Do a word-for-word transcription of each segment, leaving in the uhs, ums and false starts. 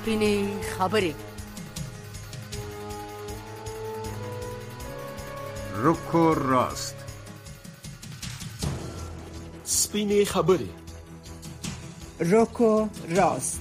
سپینې خبرې. رکو راست. سپینې خبرې. رکو راست.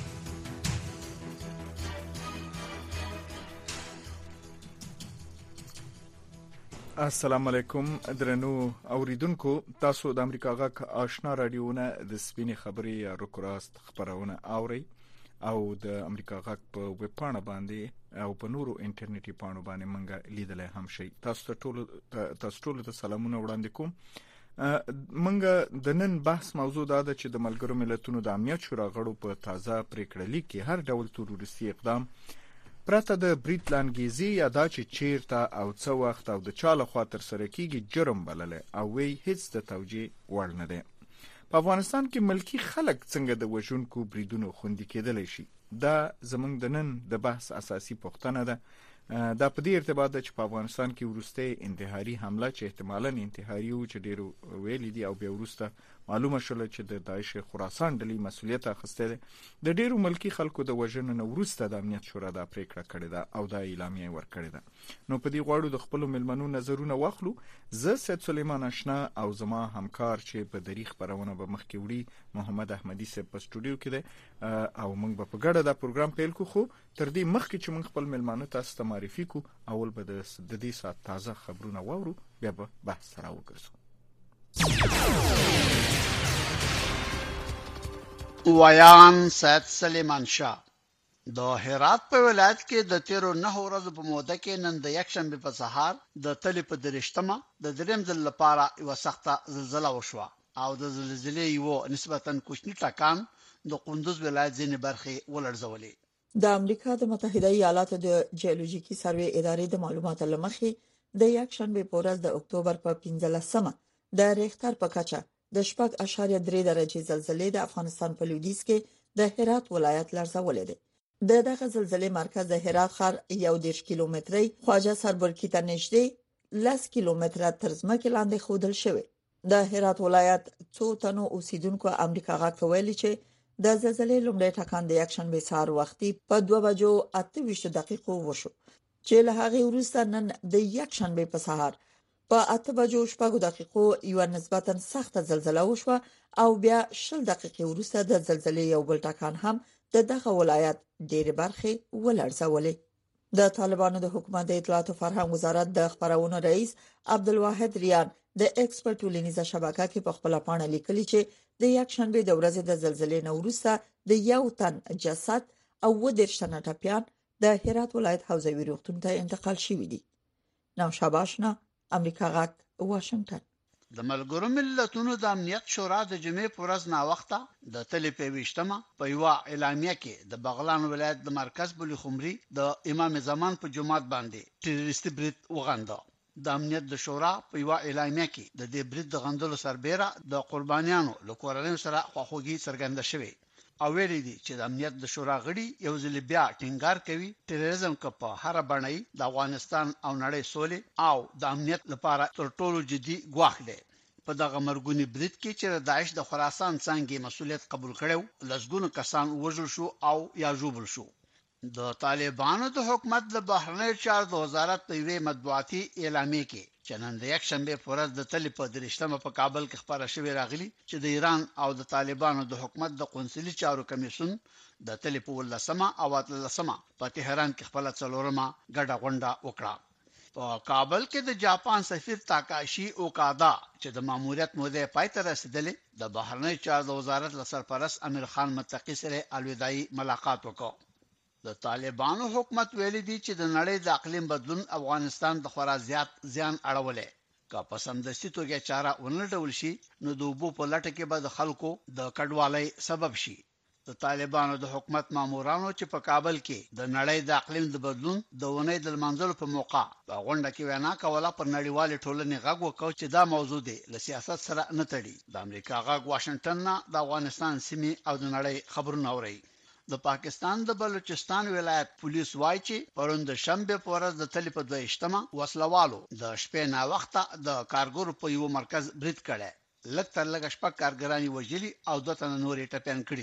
السلام علیکم درنو اوریدونکو، تاسو د امریکا غږ آشنا رادیوونه د سپینې خبرې یا رکو راست خبرونه اوري او د امریکا غږ په ویب پاڼه باندې او په نورو انټرنیټي پاڼو باندې منګه لیدلای هم شي. تاسو ټول تاسو ټول ته سلامونه وړاندې کوم. منګه د نن بحث موضوع دا ده چې د ملګرو ملتونو د امنیت شورا غړو په تازه پریکړه لیک کې هر ډول تروریستي اقدام پرته د بریټ لانګیزي یا دا چې چیرته او څو وخت او د چا لخوا تر سره کیږي جرم بلله او وی هیڅ د توجیه وړ نه ده. په افغانستان کې ملکی خلک څنګه د وژونکو بریدونو خوندي کېدلی شي؟ دا زموږ د نن د بحث اساسي پوښتنه ده. دا په دې ارتباط ده چې په افغانستان کې وروسته انتحاري حمله چې احتمالاً انتحاري و چې ډېرو ویلي دي او بیا وروسته معلومه شوله چې د داعش خراسان ډلې مسؤلیت اخیستی دی. د ډېرو ملکي خلکو د وژنو نه وروسته د امنیت شورا دا پریکړه کړې ده او دا اعلامیه ورکړې ده. نو په دې غواړو د خپلو مېلمنو نظرونه واخلو. زه سید سلیمان اشنا او زما همکار چې په دری خبرونه به مخکې وړي محمد احمدي صاحب په سټوډیو کې دی او موږ به په ګډه دا پروګرام پیل کوو. خو تر دې مخکې چې موږ خپل مېلمانه تاسو ته معرفي کو، اول به د دې سات تازه خبرونه واورو، بیا به بحث سره وګرځو. ویان سید سلیمان شاه. د هرات په ولایت کې د تیرو نه ورځې په موده کې نن د یک شنبه په سهار د تلې په درشتمه د دریم ځل لپاره یو سخته زلزلہ وشوه او د زلزلې یو نسبتاً کوچنی ټکان د قندوز ولایت ځینې برخې ولړزولې. د امریکا د متحده ایالاتو د جیولوژیکي سروې ادارې د معلوماتو لمخې د یک شنبه په ورځ د اکتوبر په پنځلسمه د ریختر په کچه د شپږ اعشاریه درې درجې زلزلې د افغانستان په لویدیځ کې د هرات ولایت لړزولې ده. د دغه زلزلې مرکز د هرات ښار یو دېرش کیلومتري خواجه سربرکی ته نږدې لس کیلومتره تر ځمکې لاندې ښودل شوی. د هرات ولایت څو تنو اوسیدونکو امریکا غږ ته ویلي چې د زلزلې لومړی ټکان د یک شنبه سهار وختي په دوه بجو اته ویشت دقیقو وشو چې له هغې وروسته نن د یک شنبه په سهار په اته بجو شپږ دقیقو یو نسبتاً سخته زلزلہ وشوه او بیا شل دقیقې وروسته د زلزلې یو بل ټکان هم د دغه ولایت ډېرې برخې ولړزولې. د طالبانو د حکومت د اطلاعات او فرهنګ وزارت د خبرونو رئیس عبدالواحد ریان د ایکسپرت ټولنیزه شبکه کې په خپل پاڼه لیکلي چې د یک شنبه د ورځې د زلزلې نه وروسته د یو تن جسد او و دېرش تنه ټپیان د هرات ولایت حوزوي روغتون ته انتقال شوي دي. نو شاباشنا، امریکا غږ، واشنگټن. د ملګرو ملتونو د امنیت شورا د جمعې په ورځ ناوخته د تلې په ویشتمه په یو اعلامیه کې د بغلان ولایت د مرکز بلی خمري د امام زمان په جماعت باندې ټیرریستي برید وغنده. د امنیت د شورا په یو اعلامیه کې د دې برید د غندلو سربېره د قربانیانو له کورنیو سره خواخوږي څرګنده شوې او ویلي دي چې د امنیت د شورا غړي یو ځل بیا ټینګار کوي ټیرریزم که په هر بڼه د افغانستان او نړۍ سولې او د امنیت لپاره تر ټولو جدي ګواښ دی. په دغه مرګونی برید کې چې داعش د خراسان څنګه مسؤلیت قبول کړو، لسګونو کسان وژل شو او یا ژوبل شو. د طالبانو د حکومت د بهرنیو چارو د وزارت په یوه مطبوعاتي اعلامیه کې چې نن د یک شنبه په ورځ د تلې په درشتمه په کابل کې خبره شوې راغلي چې د ایران او د طالبانو د حکومت د قونسلي چارو کمیسیون د تلې په ولسمه او اتلسمه په تهران کې خپل څلورمه ګډه غونډه وکړه. په کابل کې د جاپان سفیر تاکاشي اوکادا چې د ماموریت موده پای ته رسیدلې د بهرنیو چارو د وزارت له سرپرست امیر خان متقي سره الوداعي ملاقات وکړ. د طالبانو حکومت ویلي دی چې د نړۍ د اقلیم بدلون افغانستان د خورا زیات زیان اړولې. که په سمدستي توګه چاره ونه ډول شي نو د اوبو په لټه کې به د خلکو د کډوالۍ سبب شي. د طالبانو د حکومت مامورانو چې په کابل کې د نړۍ د اقلیم د بدلون د ونې د منځلو په موقع په غونډه کې وینا کوله پر نړیوال ټولنې غږ وکړ چې دا موضوع دی له سیاست سره نه تړي. د امریکا غږ واشنگټن نه د افغانستان سیمې او د نړۍ خبرونه اوري. د پاکستان د بلوچستان ولایت پولیس وایي چې پرون د شنبه په ورځ د تلې په دویشتمه وسلوالو د شپې نا وخته د کارګرو په یو مرکز برید کړی. لږ تر لږه شپږ کارګران وژلي او دوه تنه نورې ټپیان کړي دي.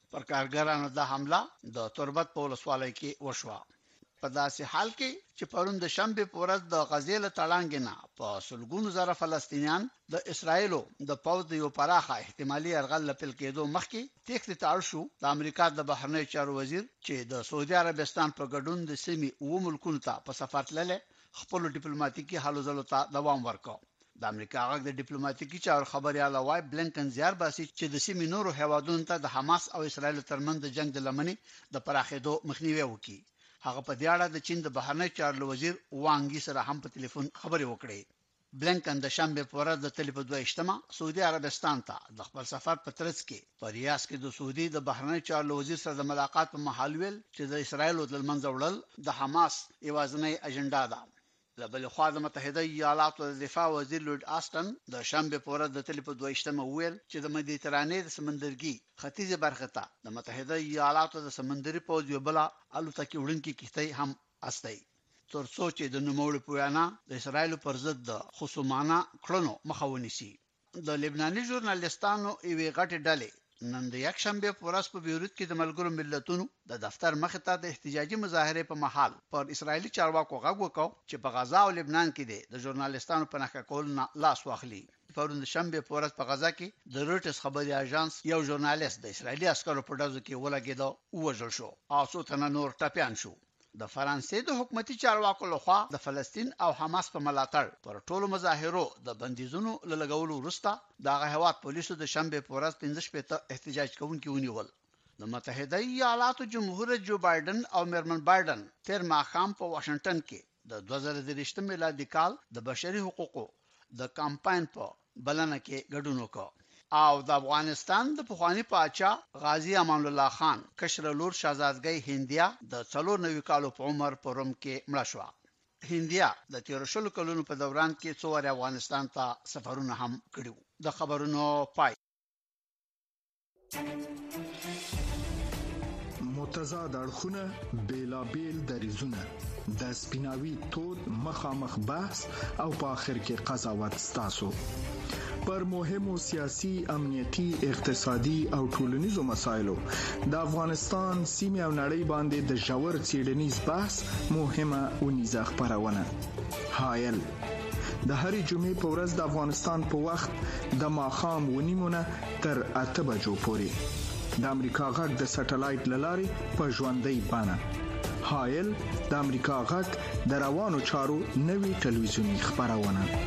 پر کارګرانو د حمله د تربت په ولسوالۍ کې وشوه. په داسې حال کې چې پرون د شنبه په ورځ د غزې له تړانګې نه په سلګونو زره فلسطینیان د اسرایلو د پوځ د یو پراخه احتمالي یرغل لپاره کېدو مخکې تېښتې ته اړ شو. د امریکا د بهرنی چارو وزیر چې د سعودي عربستان په ګډون د سیمې اوه ملکونو ته په سفر تللی خپل ډیپلوماټیکي هلو ځلو ته دوام ورکړ. د امریکا غږ د ډیپلوماټیکي چارو خبريال وای بلنکن زیار باسي چې د سیمې نورو هیوادونو ته د حماس او اسرایل ترمنځ د جنگ د لمنې د پراخېدو مخنیوي وکړي. هغه په دې اړه د چین د بهرنی چارو وزیر وانګ سره هم په ټلیفون خبرې وکړې. بلنکن د شنبه په ورځ د ټلیفون دوه اجتماع سعودي عربستان ته د خپل سفر په ترڅ کې په ریاض کې د سعودي د بهرنی چارو وزیر سره د ملاقات په مهال ویل چې د اسرایل د منځ وړل د حماس یوازینی اجنډا ده. بل خو د متحده ایالاتو د دفاع وزیر لورد آستن د شنبه په ورځ د ټلیفون دوه اجتماع ویل چې د مدیترانې د سمندرګي ختیځه برخه ته د متحده ایالاتو د سمندري پوځ یو بل الوتکې وړونکي کښتۍ هم استي ترڅو چې د نوموړي په وینا د اسرایل پر ضد د خصومانه کړنو مخه ونیسي. د لبناني ژورنالیستانو یوې غټې ډلې نن د یک شنبه په ورځ په بیروت کې د ملګرو ملتونو د دفتر مخ ته د احتجاجي مظاهره په محل پر اسرایلی چارواکو غږ وکاو چې په غزا او لبنان کې د ژورنالیستانو په نخښه کول نه لاس واخلي. پرون د شنبه په ورځ په غزا کې د روټس خبري اژانس یو ژورنالیست د اسرایلی عسکرو په ډزو کې ولګید او وژل شو او څو تنه نور ټپيان شو. د فرانسې د حکومتي چارواکو لخوا د فلسطین او حماس په ملاتړ پر ټولو مظاهرو د بندیزونو لګولو وروسته د هغه پولیسو د شنبه په ورځ پنځه شپږ احتجاج کوونکي ونیول. د متحده ایالاتو جمهور جو بایدن او میرمن بایدن تیر ماښام په واشنگټن کې د دوه زره دېرش میلادي کال د بشري حقوقو د کمپاین په بلنه کې ګډون وکړ او د افغانستان د پخوانی پاچا غازی امان الله خان کشر لور شاهزادګۍ هندیا د څلور نوي کالو په عمر په روم کې مړه شوه. هندیا د تیر شلو کلونو په دوران کې څو واره افغانستان ته سفرونه هم کړیو. د خبرونو پای. متضاد اړخونه بیلابیل دریزونه د سپیناوي تود مخامخ بحث او په اخر کې قضاوت ستاسو پر مهمو سیاسي، امنیتي، اقتصادي او ټولنیزو مسایلو د افغانستان سیمه او نړۍ باندې د ژور څېړنیز بحث مهمه ونیزه خبرونه. هایل د هرې جمعې په ورځ د افغانستان په وخت د ماښام ونیمونه تر اته بجو پورې د امریکا غږ د سټلایټ للارې په ژوندۍ بڼه. هایل د امریکا غږ د روانو چارو نوي ټلویزیونی خبرونه.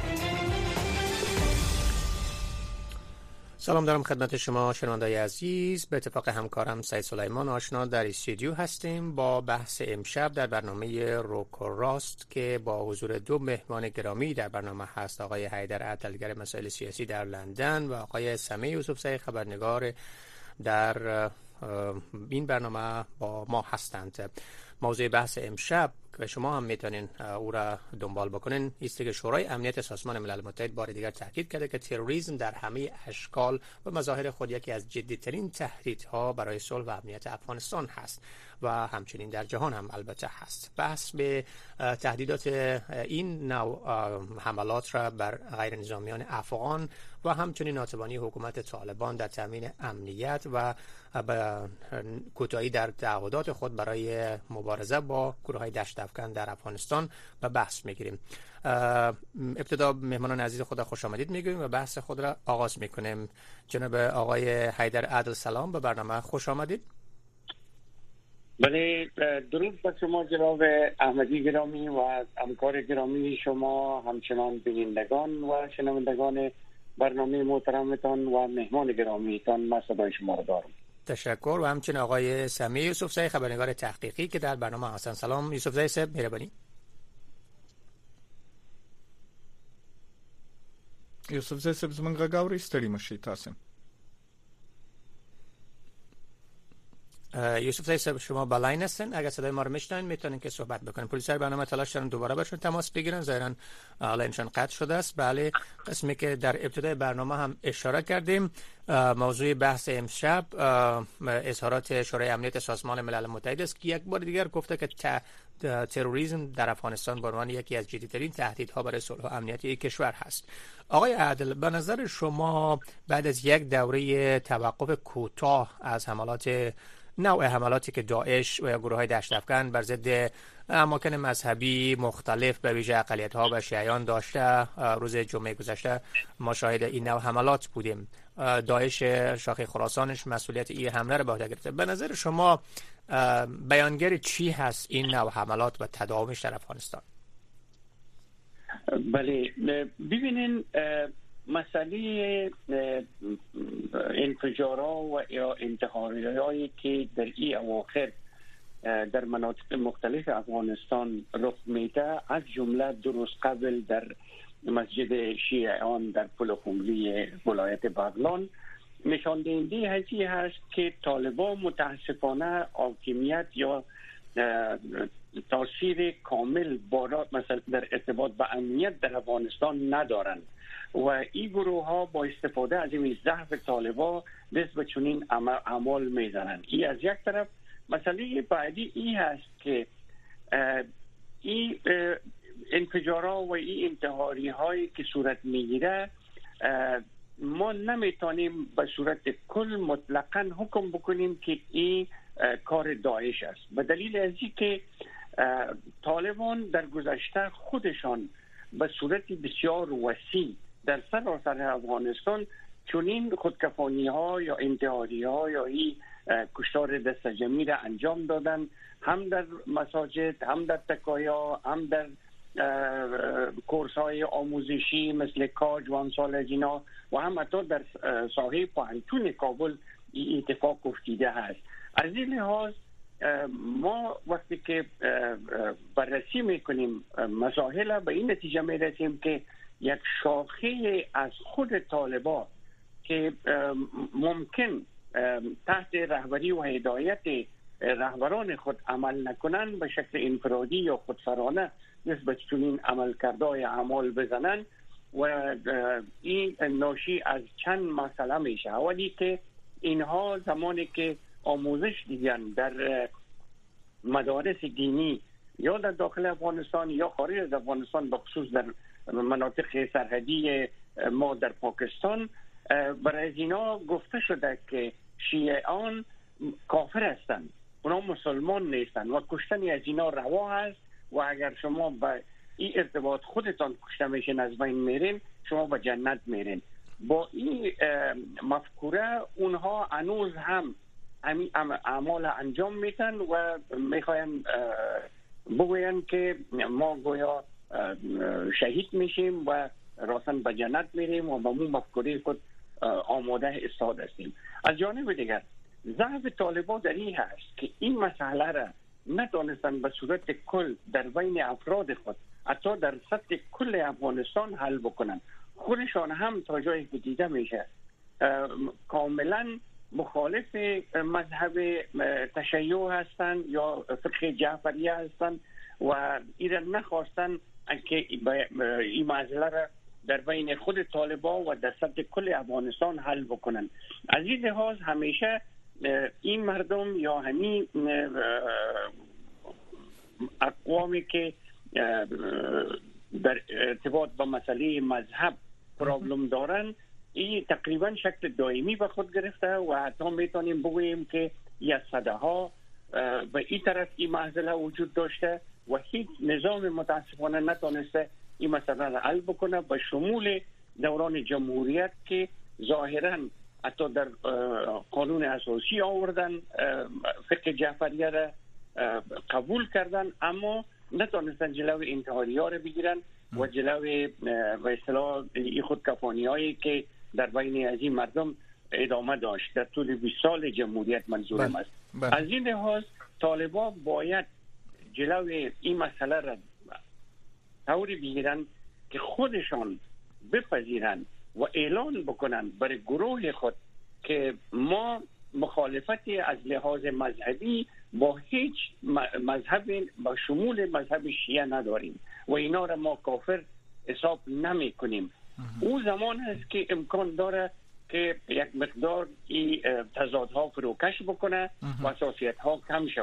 سلام دارم خدمت شما شنوندگان عزیز. به اتفاق همکارم سعید سلیمان آشنا در استودیو هستیم با بحث امشب در برنامه روک و راست که با حضور دو مهمان گرامی در برنامه هست، آقای حیدر عدلگر مسائل سیاسی در لندن و آقای سمیع یوسفزئی خبرنگار در این برنامه با ما هستند. موضوع بحث امشب که شما هم میتونین او را دنبال بکنین است که شورای امنیت سازمان ملل متحد بار دیگر تاکید کرده که تروریسم در همه اشکال و مظاهر خود یکی از جدیترین تهدیدها برای صلح و امنیت افغانستان هست و همچنین در جهان هم البته هست. بحث به تهدیدات این نوع حملات را بر غیر نظامیان افغان و همچنین ناتوانی حکومت طالبان در تامین امنیت و به کوتاهی در تعهدات خود برای مبارزه با گروه‌های دشت افکن در افغانستان به بحث میگیریم. ابتدا مهمانان عزیز خود را خوش آمدید میگویم و بحث خود را آغاز میکنیم. جناب آقای حیدر عدل سلام، به برنامه خوش آمدید. بله، درود بر شما جناب احمدی گرامی و همکار گرامی شما، همچنان بینندگان و شنوندگان برنامه محترمتان و مهمان گرامیتان. من صدای شما را دارم. تشکر. و همچنین آقای سمیع یوسفزئی خبرنگار تحقیقی که در برنامه هستند. سلام یوسفزئی صاحب، مهربانی. یوسفزئی صاحب زمونږ غږ اورئ؟ ستړي مشئ تاسو. یوسفزئی صاحب شما بالاین هستن، اگر صدای ما رو میشنوین میتونین که صحبت بکنین. پلیسای برنامه تلاش کردن دوباره باشون تماس بگیرن، ظاهرا آنلاینشون قطع شده است. بله، قسمی که در ابتدای برنامه هم اشاره کردیم، موضوع بحث امشب اظهارات شورای امنیت سازمان ملل متحد است که یک بار دیگر گفته که تروریسم در افغانستان به عنوان یکی از جدی‌ترین تهدیدها برای صلح و امنیت یک کشور هست. آقای عادل، به نظر شما بعد از یک دوره توقف کوتاه از حملات نوع حملاتی که داعش و گروه‌های دشت افکن بر ضد اماکن مذهبی مختلف به ویژه اقلیت‌ها و شیعیان داشته، روز جمعه گذشته ما شاهد این نوع حملات بودیم. داعش شاخه خراسانش مسئولیت این حمله را به عهده گرفته. به نظر شما بیانگر چی هست این نوع حملات و تداومش در افغانستان؟ بله، ببینین مسئله انفجارها و یا انتحاری‌هایی که در این اواخر در مناطق مختلف افغانستان رخ میده، از جمله درست قبل در مسجد شیعیان در پل خمری ولایت بغلان، نشان دهنده هستی هست که طالبان متاسفانه حاکمیت یا تاثیر کامل بارا مثلا در ارتباط با امنیت در افغانستان ندارند و این گروه ها با استفاده از این ضعف طالبان دست به چنین اعمال میزنند. این از یک طرف. مسئله بعدی این هست که این انفجارها و این انتحاری هایی که صورت میگیره، ما نمیتونیم به صورت کل مطلقاً حکم بکنیم که این کار داعش است، به دلیل از اینکه طالبان در گذشته خودشان به صورت بسیار وسیع در سراسر افغانستان چنین خودکفانی ها یا انتحاری ها یا این کشتار دست جمعی را انجام دادن، هم در مساجد، هم در تکایا، هم در کورس های آموزشی مثل کاج و امثال از اینا و هم حتی در ساحه پوهنتون کابل این اتفاق افتیده هست. از این لحاظ ما وقتی که بررسی میکنیم مسائل به این نتیجه میرسیم که یک شاخه از خود طالبان که ممکن تحت رهبری و هدایت رهبران خود عمل نکنن، به شکل انفرادی یا خودسرانه نسبت چنین عملکردهای اعمال بزنن و این ناشی از چند مسئله میشه. اولی که اینها زمانی که آموزش دیدن در مدارس دینی یا در داخل افغانستان یا خارج از افغانستان، بخصوص در مناطق سرحدی ما در پاکستان، برای اینا گفته شده که شیعیان کافر هستند، اونا مسلمان نیستند و کشتن از اینا روا هست و اگر شما به این ارتباط خودتان کشته میشین از بین میرین، شما به جنت میرین. با این مفکوره اونها هنوز هم اعمال انجام میتن و میخواین بگوین که ما گویا شهید میشیم و راستن به جنت میریم و با مون مفکوره خود آماده استاد هستیم. از جانب دیگر ضعف طالبان در این هست که این مسئله را نتونستن به صورت کل در بین افراد خود حتی در سطح کل افغانستان حل بکنن. خودشان هم تا جایی که دیده میشه کاملا مخالف مذهب تشیع هستند یا فقه جعفریه هستند و ایران نخواستن که این مسئله را در بین خود طالبان و در سطح کل افغانستان حل بکنن. از این لحاظ همیشه این مردم یا همین اقوامی که در ارتباط با مسئله مذهب پرابلم دارن، این تقریبا شکل دائمی به خود گرفته و حتی میتونیم بگوییم که یک صده ها به این طرف این مسئله وجود داشته و هیچ نظام متاسفانه نتونسته این مسئله را حل بکنه، به شمول دوران جمهوریت که ظاهرا حتی در قانون اساسی آوردن فقه جعفریه را قبول کردن، اما نتونستن جلوی انتحاری ها را بگیرن و جلوی به اصطلاح این خودکفانی هایی که در بین از این مردم ادامه داشت در طول بیست سال جمهوریت منظورم است. از این لحاظ طالبان باید جلوی این مسئله را طوری بگیرن که خودشان بپذیرن و اعلان بکنن برای گروه خود که ما مخالفتی از لحاظ مذهبی با هیچ مذهب با شمول مذهب شیعه نداریم و اینا را ما کافر حساب نمی کنیم. او زمان هست که امکان داره که یک مقدار تضادها فروکش بکنه و حساسیت ها کم شود.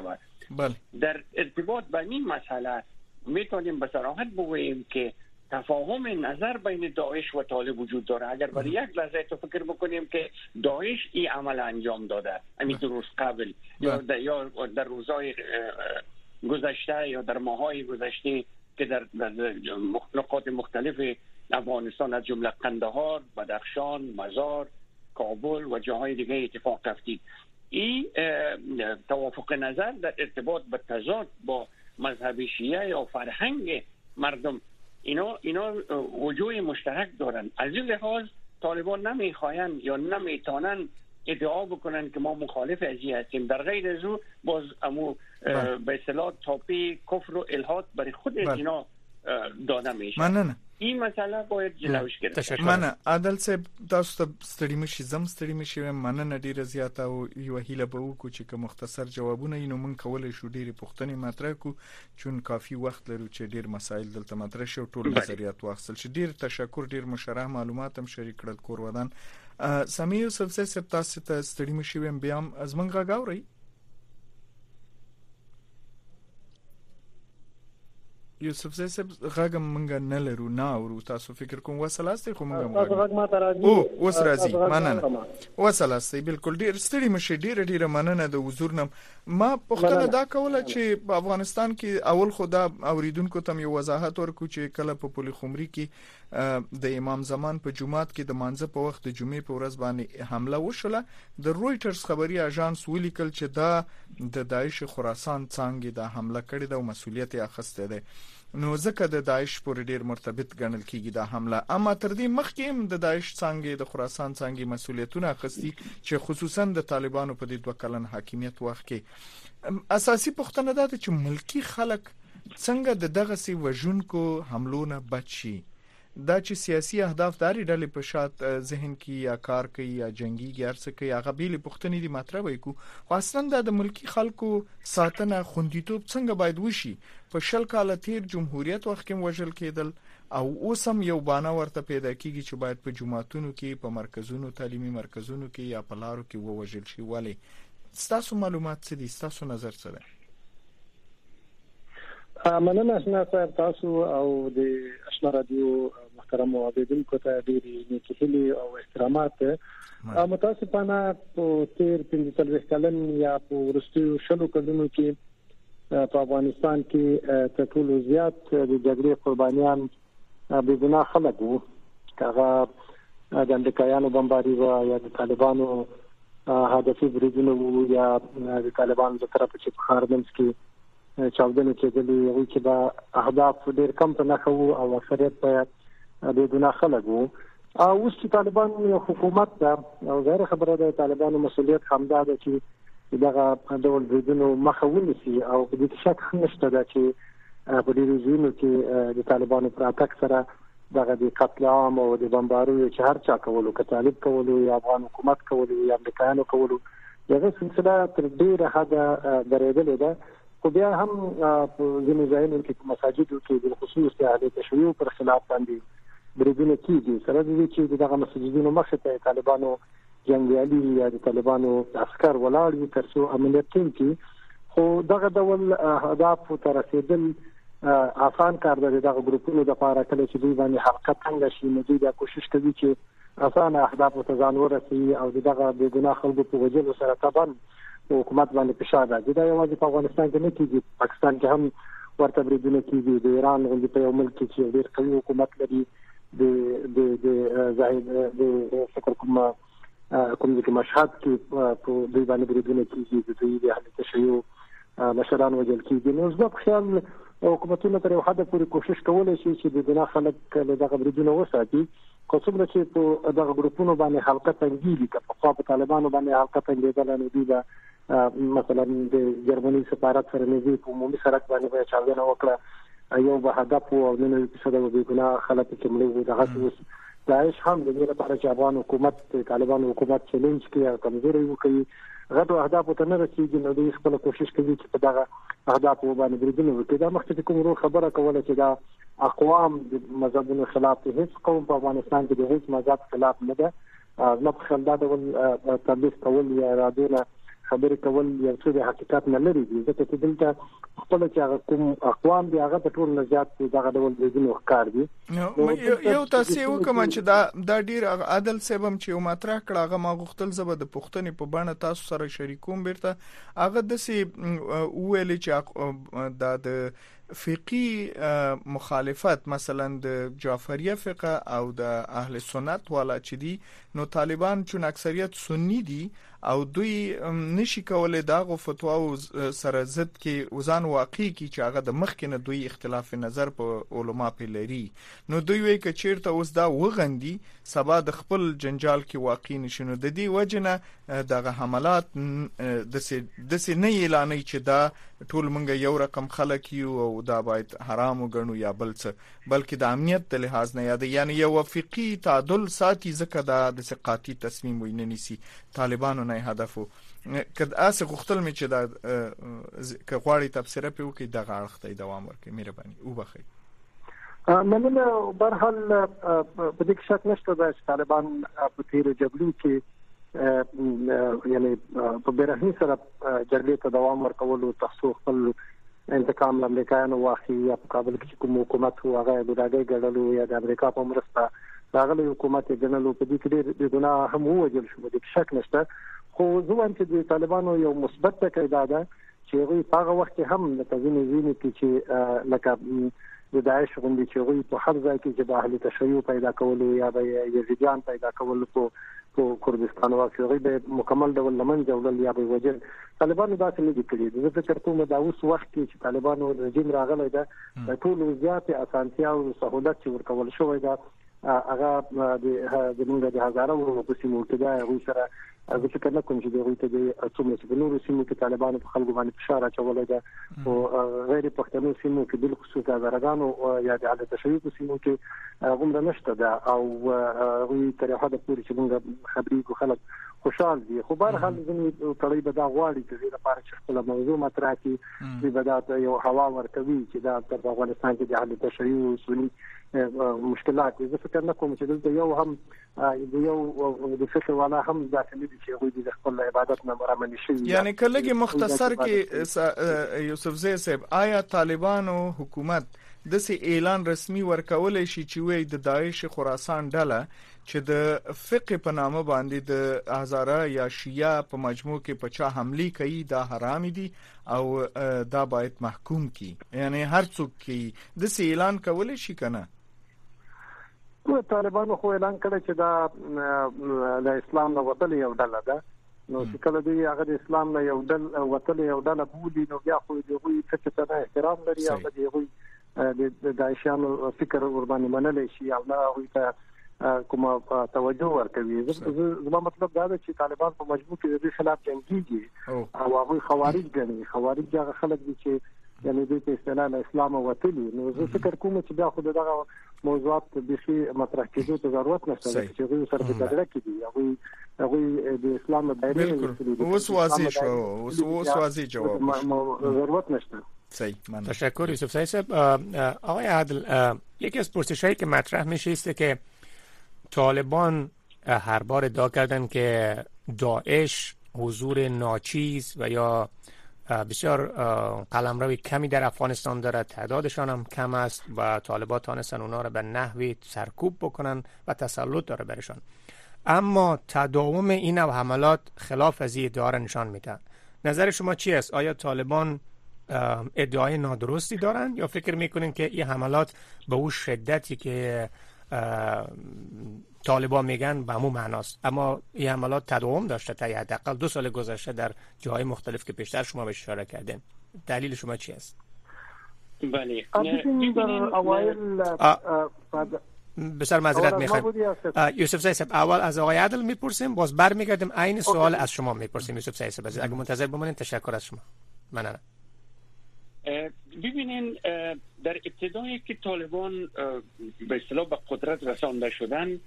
بله. در ارتباط با این مسئله میتونیم به صراحت بگوییم که تفاهم نظر بین داعش و طالب وجود داره. اگر برای یک لحظه تو فکر بکنیم که داعش این عمل انجام داده همین دو روز قبل یا در, یا در روزهای گذشته یا در ماهای گذشته که در, در نقاط مختلف افغانستان از جمله قندهار، بدخشان، مزار، کابل و جاهای دیگه اتفاق افتید، این توافق نظر در ارتباط به تضاد با مذهب شیعه یا فرهنگ مردم اینا اینا وجوه مشترک دارن. از این لحاظ طالبان نمیخواین یا نمیتونن ادعا بکنن که ما مخالف از این هستیم. در غیر از او باز امو به اصطلاح تاپی کفر و الحاد برای خود اینا داده میشه. من نه این مسئله باید جلوش گرفت. منه عادل صاحب تاسو ته ستړي مشي زم ستړي مشي مننه ډیره زیاته او یو هیله به وکړو چې مختصر جوابونه یې نو مونږ کولای شو ډیره پوښتنې مطرح کو چون کافي وخت لرو چې ډیر مسایل دلته مطرح شي او ټول نظریات واخصل شي. ډیر تشکر، ډیر مشرح معلومات هم شریک کړل کور ودان. سمي یوسف صاحب تاسو ته ستړي مشي ویم بیا هم از مونږ غاوري یوسف صاحب غاګم مونږ نه لرو نه اورو. تاسو فکر کوم وسلاستي خو مونږ تاسو غاګ ما تراځي او اوس راځي مننه وسلاستي بالکل ډیر ستړي مشه ډیر ډیر مننه د حضور نم. ما پوښتنه دا کوله چې په افغانستان کې اول خدا اوریدونکو ته یو وضاحت ورکو چې کله په پولی خمري کې د امام زمان په جمعات کې د مانځه په وخت د جمعې په ورځ باندې حمله وشوله. د رويټرز خبري اژانس ولیکل چې دا د داعش خراسان څنګه د حمله کړې ده او مسولیت یې اخیسته ده. نو ځکه د داعش پر ډیر مرتبط ګڼل کیږي دا حمله. اما تر دې مخکې هم د داعش څنګه د خراسان څنګه مسولیتونه اخیستي چې خصوصا د طالبانو په دې دوه کلن حاکمیت وخت کې اساسي پوښتنه ده چې ملکی خلک څنګه د دغه سی وژونکو حملونو بچي. دا چې سیاسي اهداف داري ډلې په شات ذهن کې یا کار کوي یا جنگي ګرځي کوي هغه بیل پوښتنې دي مطرح وي کو خو اصلا د ملکی خلکو ساتنه خوندیتوب څنګه باید وشي. په شل کال تیر جمهوریت وخت کې وژل کېدل او اوسم یو بانا ورته پیدا کیږي چې باید په جماعتونو کې په مرکزونو تعلیمي مرکزونو کې یا په لارو کې ووژل شي. ولی ستاسو معلومات څه دي؟ ستاسو نظر څه دی؟ مننه آشنا صاحب تاسو او د آشنا رادیو محترم اوریدونکو ته ډېری نیکی هیلې او احترامات. متاسفانه په تیر پنځه څلوېښت کلن یا په وروستیو شلو کلونو کې په افغانستان کې تر ټولو زیات د جګړې قربانیان بې ګناه خلک وو. هغه د امریکایانو بمباري و یا د طالبانو هدفي بریدونه وو یا د طالبانو د طرفه چې په خارمنځ کې چاودنه کېدلې وو چې دا اهداف ډېر کم ته نه خو او اکثریت په بې ګناه خلک وو. او اوس چې طالبان یو حکومت ده او غیر خبره ده طالبانو مسؤلیت همدا ده چې دغه ډول بریدونو مخه ونیسي او په دې شک نشته ده چې په دې ځینو کې د طالبانو پر اتاک سره دغه د قتل عام او د بمباریو چې هر چا کولو که طالب کولو یا افغان حکومت کولو یا امریکایانو کولو دغه سلسله تر ډیره حده درېدلې ده. خو بیا هم په ځینو ځایونو کې په مساجدو کې د خصوص د اهل تشیع پر خلاف باندې بریدونه کیږي. سره دې چې دغه مسجدونو مخه ته طالبانو جنگیالي یا د طالبانو عسكر ولاړ وي تر څو امنیت ټینګ کړي. خو دغه ډول اهداف ته رسیدل آسان کار دی. دغه ګروپونو د لپاره کله چې دوی باندې حرکت څنګه شي نو دوی دا کوشش کوي چې آسان اهداف ته ځان ورسوي او دغه بې ګناه خلکو په وجه سره طبعا حکومت باندې فشار راځي. دا یوازې په افغانستان کې نه کیږي، پاکستان کې هم ورته بریدونه کیږي. د ایران غوندې په یو ملک کې ډېر قوي حکومت لري د د د ظاهر د فکر کوم کوم چې مشهد کې په دوی باندې بریدونه کیږي، د دوی د اهل تشیع مشران وجل کیږي. نو زه په خیال حکومتونه تر یو حد پورې کوشش کولای شي چې د ګناه خلک له دغه بریدونو وساتي. خو څومره چې په دغه ګروپونو باندې حلقه تنګیږي که په خوا په طالبانو باندې حلقه تنګېدله نو دوی به مثلا د جرمني سفارت سره نږدې په عمومي سړک باندې به چاودنه وکړه، یو به هدف و او نوي فیصده به بې ګناه خلک چې مړه وو. دغسې اوس داعش هم د دې لپاره چې افغان حکومت طالبانو حکومت چیلنج کړي او کمزوری وکړي غټو اهدافو ته نه رسېږي نو دوی خپله کوشش کوي چې په دغه اهدافو باندې بریدونه وکړي. دا مخکې کوم ورور خبره کوله چې دا اقوام د مذهبونو خلاف دي. هیڅ قوم په افغانستان کې د هیڅ مذهب خلاف نه ده. زما په خیال دا ډول تبلیغ کول یا ارادونه خبرې کول یو څه د حقیقت نه لري ځکه چې دلته خپل چې هغه کوم اقوام دی هغه د ټول نزيات دغه ډول د ځینو ښکار دي یو تاسو وکم چې دا د ډیر عادل سبم چې یو مطرح کړه هغه ما غوښتل زبر د پښتنې په بڼه تاسو سره شریکوم بیرته هغه د سي ویل چې دا د فقهي مخالفت مثلا د جعفریه فقه او د اهل سنت والا چې دي نو طالبان چون اکثریت سنی دي او دوی نشي کولای دا غو فتوا سره ضد کې وزن واقعي کی چې هغه د مخکنه دوی اختلاف نظر په علما په لري نو دوی وایي چې چیرته اوس دا وغندي سبا د خپل جنجال کې واقع نشینو د دې وجنه دغه حملات د سي د سي نه اعلاني چې دا ټول مونږ یو رقم خلک یو او دا باید حرام وګڼو یا بل څه بلکې د امنیت د لحاظ نه یاد یعنی یو وفقي تعادل ساتي ځکه دا د ثقافتي تصمیم ویني نسی طالبانو نه هدفو کله اس غختل می چې دا ک غواړي تفسیر په وکي د غاړختې دوام ورکړي مهرباني او بخیر مننه برحال په دې شک نشته چې طالبان په تیر جبلي کې یعنی په برهني سره جګړې ته دوام ورکول او تاسو خپل انتقام د امریکایانو واخی یا په کابل کې کوم حکومت هو هغه د راګي ګړلو یا د امریکا په مرسته داغله حکومت ګڼلو په دې کې د ګناه هم وجل شو د شک نشته خو ځوان چې د طالبانو یو مثبت تقاعده ده چې هغه په هغه وخت هم د تزین زینې کې چې لکه د داعش غوندي چې هغه په هر ځای کې چې د اهل تشیع پیدا کول یا د یزیدیان پیدا کول په په کردستان واقعي به مکمل ډول لمن جوړل یا به وجل طالبانو دا څه نه دي کړی د فکر کوم دا اوس وخت کې چې طالبانو رژیم راغلی ده د ټول زیات اسانتیا او سہولت چې ورکول شوی ده هغه د موږ د هزارو په سیمو کې دا هغه سره هغه څه کنه کوم چې دوی ته د څومره چې نور سیمو کې طالبانو په خلکو باندې فشار اچولای ده او غیر پښتنو سیمو کې بل خصوص د هزارګانو یا د اهل تشیع په سیمو کې غومره نشته ده او هغه تر هغه پورې چې موږ خبري کو خلک خوشحال دي خو بهر حال زموږ طالب دا غواړي چې د لپاره چې خپل موضوع مطرح کړي د بدات یو هوا ورکوي چې دا په افغانستان کې د اهل تشیع سنی مشکلات زه فکر نه کوم چې دلته یو هم یو د فقه والا هم ځکه نه چې هغه د خپل عبادت نه مرامن شي یعنی کله مختصر کې یوسف زئی صاحب آیا طالبانو حکومت د سي اعلان رسمي ورکول شي چې وای د داعش خراسان ډله چې د فقه په نامه باندې د هزاره یا شیعه په مجموع کې پچا حمله کوي دا حرام دي او دا باید محکوم کی یعنی هر څوک کی د سي اعلان کول شي کنه نو طالبانو خو اعلان کړی چې دا د اسلام نه وتل یو ډله ده نو چې کله دوی هغه د اسلام نه یو ډله وتل یو ډله بولي نو بیا خو دوی څه ته احترام لري او دوی د داعشانو فکر ور باندې منل شي او نه هغه ته کوم توجه ورکوي زما مطلب دا دی چې طالبان په مجموع کې د خلاف جنگيږي او هغه خوارج ګڼي خوارج هغه خلک دي چې یعنی د اسلام اسلام وتلی نو زه فکر کوم چې بیا خو دغه موضوعات به شي مطرح کېدو ته ضرورت نشته چې هغه سره په جګړه کې دي هغه هغه د اسلام دایره اوس واضح شو اوس واضح جواب ضرورت نشته صحیح من تشکر یوسف زئی صاحب آقای عادل یکی از پرسش‌هایی که مطرح میشه است که طالبان هر بار ادعا کردن که داعش حضور ناچیز و یا بسیار قلمرو کمی در افغانستان دارد تعدادشان هم کم است و طالبان تانستن اونا رو به نحوی سرکوب بکنن و تسلط داره برشان اما تداوم این نوع حملات خلاف از این ادعا نشان میدن نظر شما چی است آیا طالبان ادعای نادرستی دارن یا فکر میکنین که این حملات به اون شدتی که طالبان میگن به همون معناست اما این حملات تداوم داشته تا حداقل دو سال گذشته در جاهای مختلف که پیشتر شما بهش اشاره کردین دلیل شما چی است؟ بله در اوایل بسیار معذرت میخوایم یوسف زئی صاحب اول از آقای عادل میپرسیم باز برمیگردیم عین سوال از شما میپرسیم یوسف زئی صاحب اگه منتظر بمونید تشکر از شما ممنونم ببینین در ابتدایی که طالبان به اصطلاح به قدرت رسانده شدن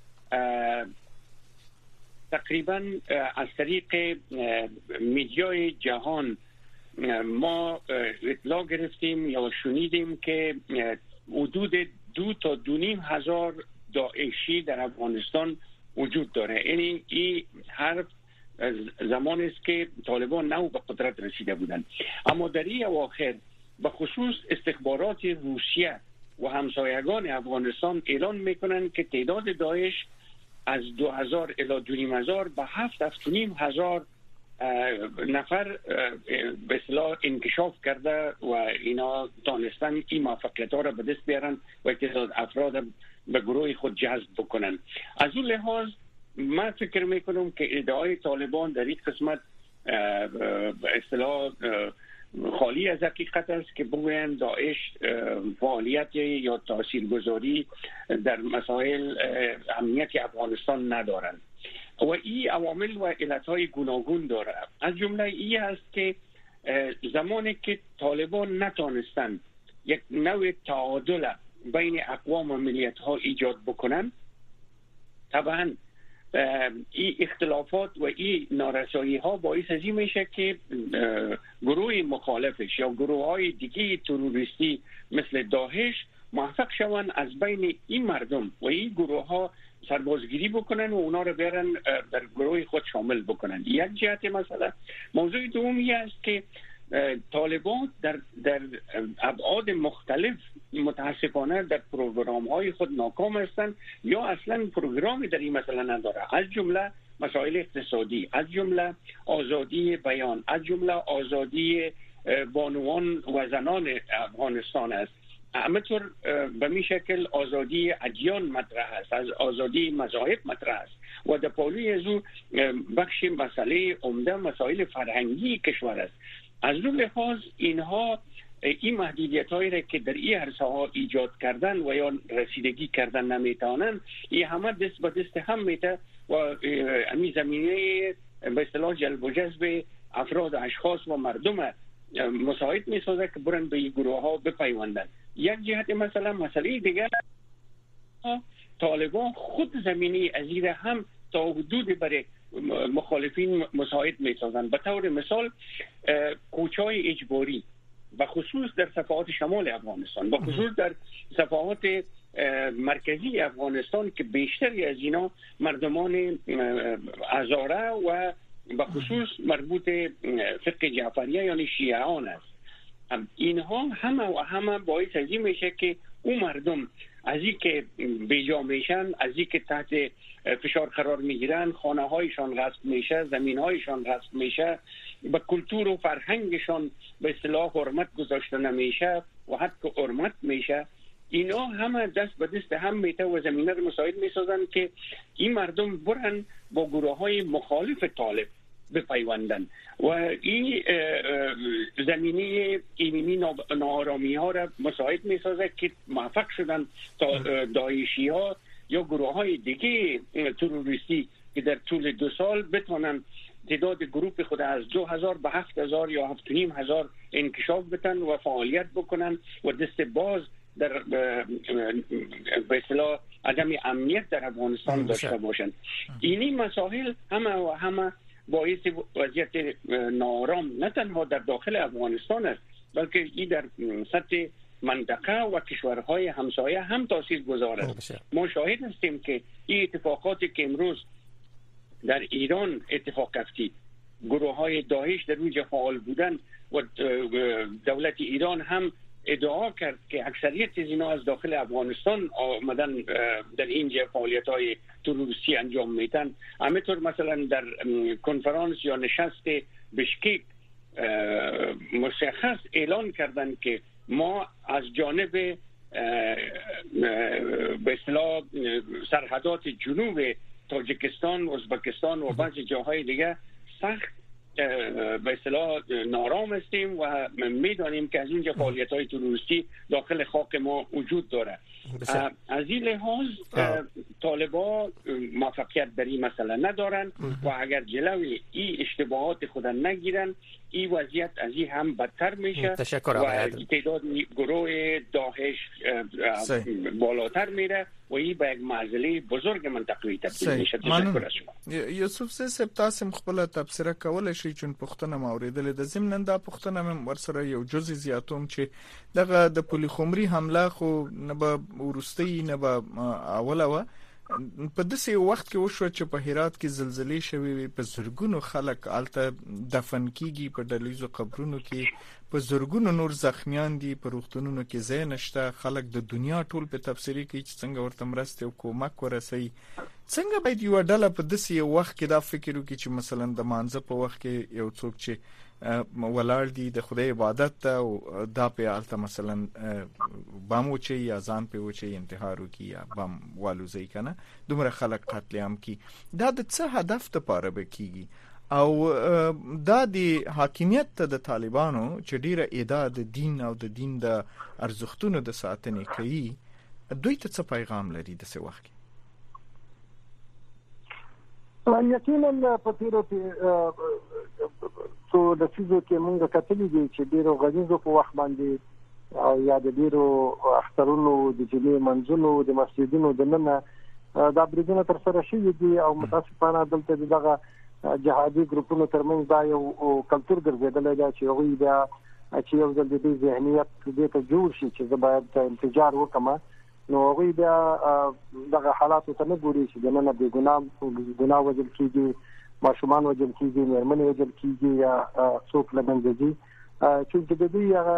تقریبا از طریق میدیای جهان ما اطلاع گرفتیم یا شنیدیم که حدود دو تا دو نیم هزار داعشی در افغانستان وجود داره. یعنی این حرف زمانی است که طالبان نو به قدرت رسیده بودند. اما در این اواخر به خصوص استخبارات روسیه و همسایگان افغانستان اعلان میکنند که تعداد داعش از دو هزار الی دو نیم هزار به هفت هفت و نیم هزار نفر به اصطلاح انکشاف کرده و اینا تانستن این موفقیت ها را به دست بیارن و تعداد افراد به گروه خود جذب بکنن. از اون لحاظ من فکر میکنم که ادعای طالبان در این قسمت به اصطلاح خالی از حقیقت است که بگویند داعش فعالیت یا تاثیرگذاری در مسائل امنیت افغانستان ندارند و این عوامل و علتهای گوناگون داره. از جمله این است که زمانی که طالبان نتانستند یک نوع تعادل بین اقوام و ملیت ها ایجاد بکنن، طبعا این اختلافات و این نارسایی ها باعث ازی میشه که گروه مخالفش یا گروه های دیگه تروریستی مثل داعش موفق شوند از بین این مردم و این گروه ها سربازگیری بکنن و اونا رو برن در گروه خود شامل بکنن. یک جهت مسئله. موضوع دومی است که طالبان در در ابعاد مختلف متاسفانه در پروگرام های خود ناکام هستند یا اصلا پروگرامی در این مسئله نداره، از جمله مسائل اقتصادی، از جمله آزادی بیان، از جمله آزادی بانوان و زنان افغانستان است. همینطور به می شکل آزادی ادیان مطرح است، از آزادی مذاهب مطرح است و در پالوی از او بخش مسئله عمده مسائل فرهنگی کشور است. از اون لحاظ اینها این محدودیت هایی را که در این عرصه ها ایجاد کردن و یا رسیدگی کردن نمیتونن، این همه دست به دست هم میته و امی زمینه به اصطلاح جلب و جذب افراد اشخاص و مردم مساعد میسازه که برن به این گروه ها بپیوندن. یک جهت مثلا مسئله دیگر طالبان خود زمینه ازیر هم تا حدود برای مخالفین مساعد میسازن. به طور مثال کوچای اجباری و خصوص در صفحات شمال افغانستان، به خصوص در صفحات مرکزی افغانستان که بیشتری از اینا مردمان هزاره و به خصوص مربوط فرقه جعفریه یعنی شیعان است. اینها همه و همه باعث از این میشه که اون مردم از این که بیجا میشن، از این که تحت فشار قرار میگیرن، خانه هایشان غصب میشه، زمین هایشان غصب میشه، به کلتور و فرهنگشان به اصطلاح حرمت گذاشته نمیشه و حتی حرمت میشه. اینا همه دست به دست هم میته و زمینه رو مساعد میسازن که این مردم برن با گروه های مخالف طالب بپیوندن و این زمینه ایمنی ناآرامی ها را مساعد میسازه که موفق شدن تا داعشی ها یا گروه های دیگه تروریستی که در طول دو سال بتونن تعداد گروه خود از دو هزار به هفت هزار یا هفت و نیم هزار انکشاف بتن و فعالیت بکنن و دست باز در به اصطلاح عدم امنیت در افغانستان داشته باشند. اینی مسائل همه و همه باعث وضعیت ناآرام نه تنها در داخل افغانستان است بلکه این در سطح منطقه و کشورهای همسایه هم تاثیر گذار است. ما شاهد هستیم که این اتفاقاتی که امروز در ایران اتفاق افتید، گروه های داعش در اونجا فعال بودن و دولت ایران هم ادعا کرد که اکثریت از اینا از داخل افغانستان آمدن در اینجا فعالیت های تروریستی انجام میدن. همینطور مثلا در کنفرانس یا نشست بشکیک مشخص اعلان کردن که ما از جانب به اصطلاح سرحدات جنوب تاجیکستان، ازبکستان و بعضی جاهای دیگه سخت به اصطلاح نارام هستیم و میدانیم که از اینجا فعالیت‌های تروریستی داخل خاک ما وجود داره. بسیار. از این لحاظ طالبان موفقیت در این مسئله ندارن و اگر جلوی این اشتباهات خود نگیرن این وضعیت از این هم بدتر میشه و تعداد گروه داعش بالاتر میره و این به یک معضله بزرگ منطقوي تبدیل میشه. تشکر از شما. یوسف سیب تاسو خپل تفسیر کول شي چون پښتنه ما اوریدل د زمنن دا پښتنه هم ورسره یو جزء زیاتوم چې دغه د پولیخومري حمله خو نه به ورستي نه به اوله و په داسې وخت کې وشو چې په هرات کې زلزلې شوې په زرګونو خلک الته دفن کیږي په ډلیزو قبرونو کې په زرګونو نور زخمیان دي په روغتونونو کې ځای نشته خلک د دنیا ټول په تفسیری کوي چې څنګه ورته مرسته او کومک ورسي څنګه باید یو ډله په داسې وخت کې دا فکر وکړي چې مثلا د مانځه په وخت کې یو څوک چې ولاړ دي د خدای عبادت ته او دا په الته مثلا بام وچی یا ځان په وچی انتحار وکي یا بام والوزي کنه دومره خلک قتل عام کی دا د څه هدف ته پاره بکیږي او دا د حاکمیت ته د طالبانو چې ډیره ادعا د دین او د دین د ارزښتونو د ساتنې کوي دوی ته څه پیغام لري د څه وخت یقینا په تیرو څو د فیزو کې موږ کتلې دي چې ډیرو غزیزو په وخت باندې او یا د ډیرو اخترونو د جمعې منځونو د مسجدونو د نن دا بریدونه تر سره شوي دي او متاسفانه دلته دغه جهادي ګروپونو ترمنځ دا یو کلچر ګرځیدلی دی چې هغوی بیا چې یو ځل د دې ذهنیت دې ته جوړ شي چې زه باید انفجار وکړم نو هغوی بیا دغه حالاتو ته نه ګوري چې دننه بې ګناه ګناه وژل کېږي ماشومان وژل کېږي مېرمنې وژل کېږي یا څوک له منځه ځي چونکې د دوی هغه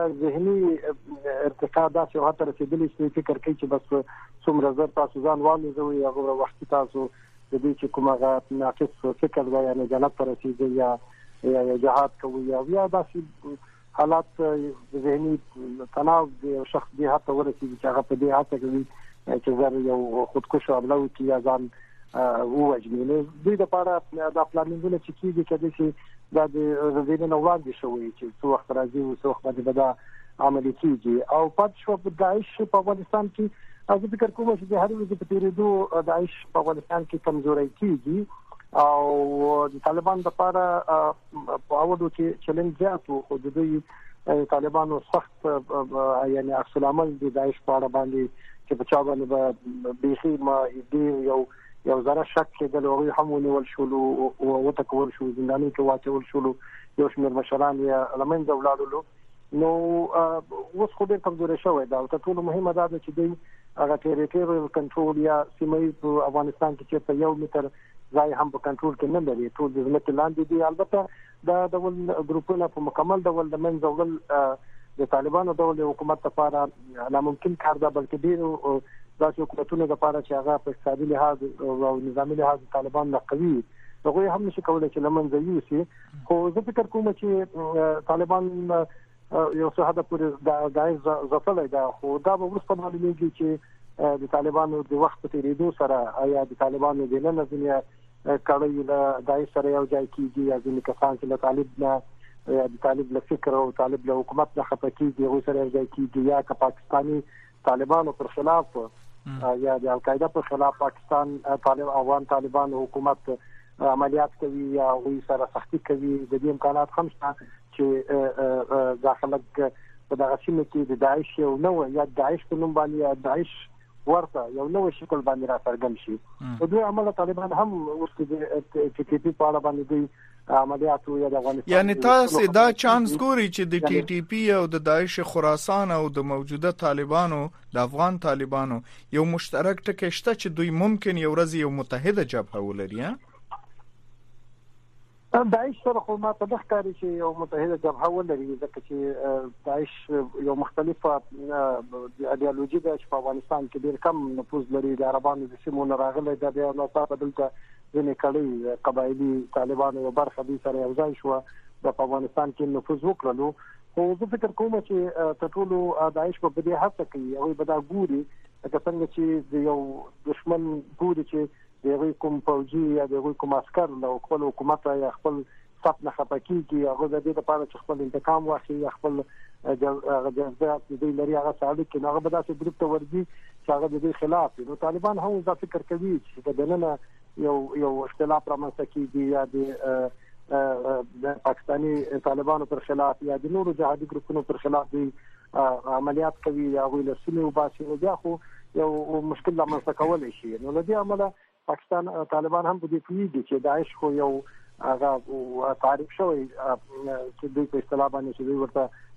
ذهني ارتقا داسې یو حد ته رسېدلی چې فکر کوي چې بس څومره زر تاسو ځان والوځوئ هغومره وختي تاسو د دوی چې کوم هغه ناقص فکر دی یعنې جنت ته رسېږئ یا یا جهاد کوئ یا بیا داسې حالات ذهني تناو د یو شخص دې حد ته ورسېږي چې هغه په دې هڅه کوي چې زر یو خودکشو حمله وکړي یا ځان ووژني نو دوی دپاره دا پلانینګونه چې کېږي کېدای شي دا د زېږدنې نه وړاندې شوی چې څه وخت راځي او څه وخت باندې به دا عملي کېږي او پاتې شوه په داعش په افغانستان کې زه فکر کوم چې د هرې ورځې په تېرېدو داعش په افغانستان کې کمزوری کېږي او د طالبان دپاره په اولو کې چلنج زیات و خو د دوی طالبانو سخت یعنې عکس العمل د داعش په اړه باندې چې په چا باندې به بیخي ما دې یو یو ذره شک کېدل هغوی هم ونیول شولو وټکول شو زنداني کې واچول شولو یو شمېر مشران یې له منځه ولاړلو نو اوس خو ډېر کمزوری شوی دا او تر ټولو مهمه دا ده چې دوی هغه ټیریټریل کنټرول یا سیمه ییز په افغانستان کې چېرته یو متر ځای هم په کنټرول کې نه لري ټول د ځمکې لاندې دي البته دا ډول ګروپونه په مکمل ډول د منځه وړل د طالبانو ډول حکومت لپاره ناممکن کار ده بلکې ډېرو داسې حکومتونو لپاره چې هغه په اقتصادي لحاظ او نظامي لحاظ طالبان نه قوي هغوی هم نشي کولی چې له منځه یوسي خو زه فکر کوم چې طالبان یو څه حده پورې د داعش ځپلی ده خو دا به وروسته معلومېږي چې د طالبانو د وخت په تېرېدو سره یا د طالبانو دننه ځینې کړۍ له داعش سره یو ځای کېږي یا ځینې کسان چې له طالب نه یا د طالب له فکر او طالب له حکومت نه خفه کېږي هغوی سره یو ځای کېږي یا که پاکستاني طالبانو پر خلاف یا د القاعده پر خلاف پاکستان طالب افغان طالبان حکومت عملیات کوي یا هغوی سره سختي کوي د دې امکانات هم شته چې دا خلک په دغه سیمه کې د داعش یو نوی یا داعش په نوم باندې یا داعش ورته یو نوی شکل باندې راڅرګند شي په دوی عمله طالبان هم اوس د ټي ټي پي په اړه باندې دوی عملیاتو یا د افغانستان یعنی تاسو دا چانس ګوري چې د ټي ټي پي او د داعش خراسان او د موجوده طالبانو د افغان طالبانو یو مشترک ټکی شته چې دوی ممکن یو ورځ یو متحده جبهه ولري داعش سره خو ما ته ښکاري چې یو متحده جبهه ولري ځکه چې داعش یو مختلفه ایډیالوژي ده چې په افغانستان کې ډېر کم نفوذ لري د عربانو د سیمو نه راغلی دا بیا ناڅاپه دلته ځینې کړۍ قبایلي طالبانو یو برخه دوی سره یو ځای شوه د په افغانستان کې نفوذ وکړلو خو زه فکر کوم چې تر ټولو داعش به په دې هڅه کوي هغوی به دا ګوري لکه څنګه چې د یو دښمن ګوري چې د هغوی کوم پوځي یا د هغوی کوم عسکر له خپل حکومت یا خپل صف نه خفه کېږي هغه د دې لپاره چې خپل انتقام واخلي یا خپل جذبات د دوی لري هغه ساړه کې هغه به داسې ګروپ ته ورځي چې هغه د دوی خلاف نو طالبان هم دا فکر کوي چې د دننه یو یو اختلاف رامنځته کېږي یا د د پاکستاني طالبانو پر خلاف یا د نورو جهادي ګروپونو پر خلاف دوی عملیات کوي یا هغوی له سیمې وباسي نو بیا خو یو مشکل رامنځته کولی شي نو له دې امله پاکستان طالبان هم په دې پوهېږي چې داعش خو یو هغه تعریف شوی چې دوی په اصطلاح باندې چې دوی ورته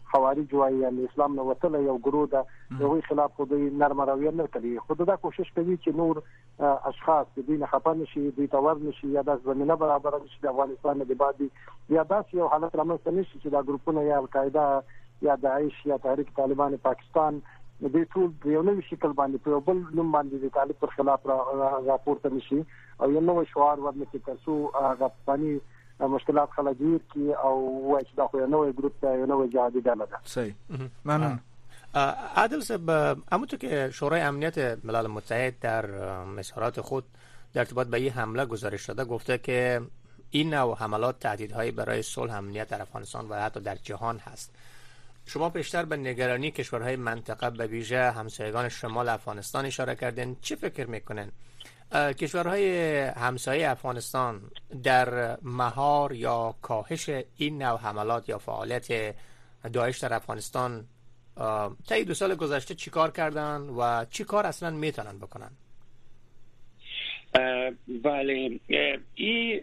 خوارج وایي یعنی اسلام نه وتل یو ګروه ده دوی خلاف خو دوی نرم رویه نه کوي خو دا کوشش کوي چې نور اشخاص د دین خپانه شي دوی تور نشي یا د زمينه برابر نشي د افغانستان د بادي یا داس یو حالت رامنځته نشي چې دا ګروپونه یا القاعده یا داعش یا تحریک طالبان پاکستان د ټول یو نوې شکل باندې په بل نوم باندې د طالب پر خلاف راپورته نشي او یو نوې شعار ورنکې تاسو هغه باندې مشکلات خلجیر کی او وای چې دا خو یو نوې ګروپ ته یو نوې جهادي ډله ده. صحیح. ممنون. عادل صاحب، همونطور که شورای امنیت ملل متحد در اظهارات خود در ارتباط به این حمله گزارش داده گفته که این نوع حملات تهدیدهایی برای صلح امنیت در افغانستان و حتی در جهان هست. شما پیشتر به نگرانی کشورهای منطقه به ویژه همسایگان شمال افغانستان اشاره کردین. چه فکر میکنین کشورهای همسایه افغانستان در مهار یا کاهش این نوع حملات یا فعالیت داعش در افغانستان طی دو سال گذشته چیکار کردن و چیکار اصلا میتونن بکنن؟ بله، این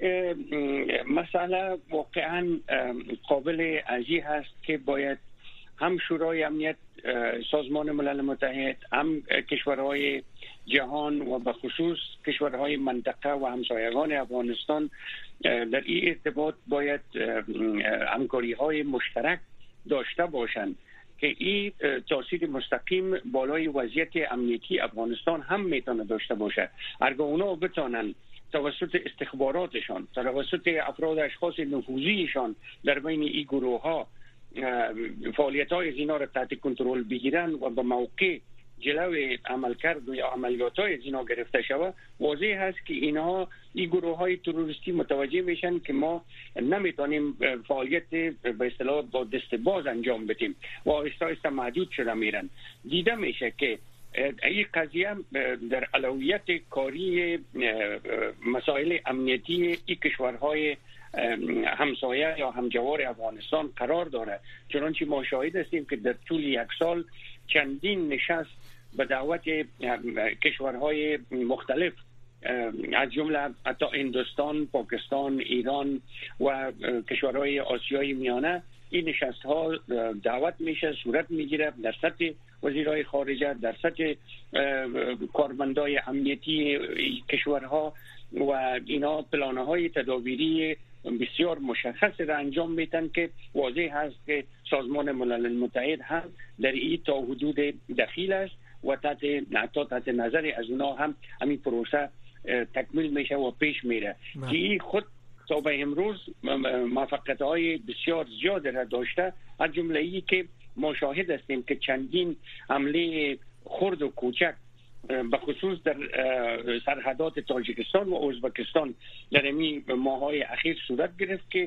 مسئله واقعا قابل ارزیابی هست که باید هم شورای امنیت سازمان ملل متحد، هم کشورهای جهان و به خصوص کشورهای منطقه و همسایگان افغانستان در این ارتباط باید همکاری های مشترک داشته باشند که این تاثیر مستقیم بالای وضعیت امنیتی افغانستان هم میتونه داشته باشه. اگر اونا بتونن توسط استخباراتشان، توسط افراد اشخاص نفوذیشان در بین این گروه ها فعالیت های زینا را تحت کنترل بگیرن و به موقع جلوی عملکرد یا عملیات های زینا گرفته شود، واضح هست که اینها این گروه های تروریستی متوجه میشن که ما نمیتونیم فعالیت به اصطلاح با دست باز انجام بدیم و آهسته آهسته محدود شده میرن. دیده میشه که این قضیه در اولویت کاری مسائل امنیتی این کشورهای همسایه یا همجوار افغانستان قرار داره. چنانچه ما شاهد هستیم که در طول یک سال چندین نشست به دعوت کشورهای مختلف از جمله حتی هندوستان، پاکستان، ایران و کشورهای آسیای میانه این نشست ها دعوت میشه، صورت میگیره در سطح وزیرای خارجه، در سطح کارمندای امنیتی کشورها و اینا پلانه های تدابیری بسیار مشخص را انجام میتن که واضح هست که سازمان ملل متحد هم در این تا حدود دخیل است و تحت حتی تحت نظر از اونا هم همین پروسه تکمیل میشه و پیش میره که این خود تا به امروز موفقیت های بسیار زیاد را داشته. از جمله ای که ما شاهد هستیم که چندین حمله خرد و کوچک به خصوص در سرحدات تاجیکستان و ازبکستان در این ماه‌های اخیر صورت گرفت که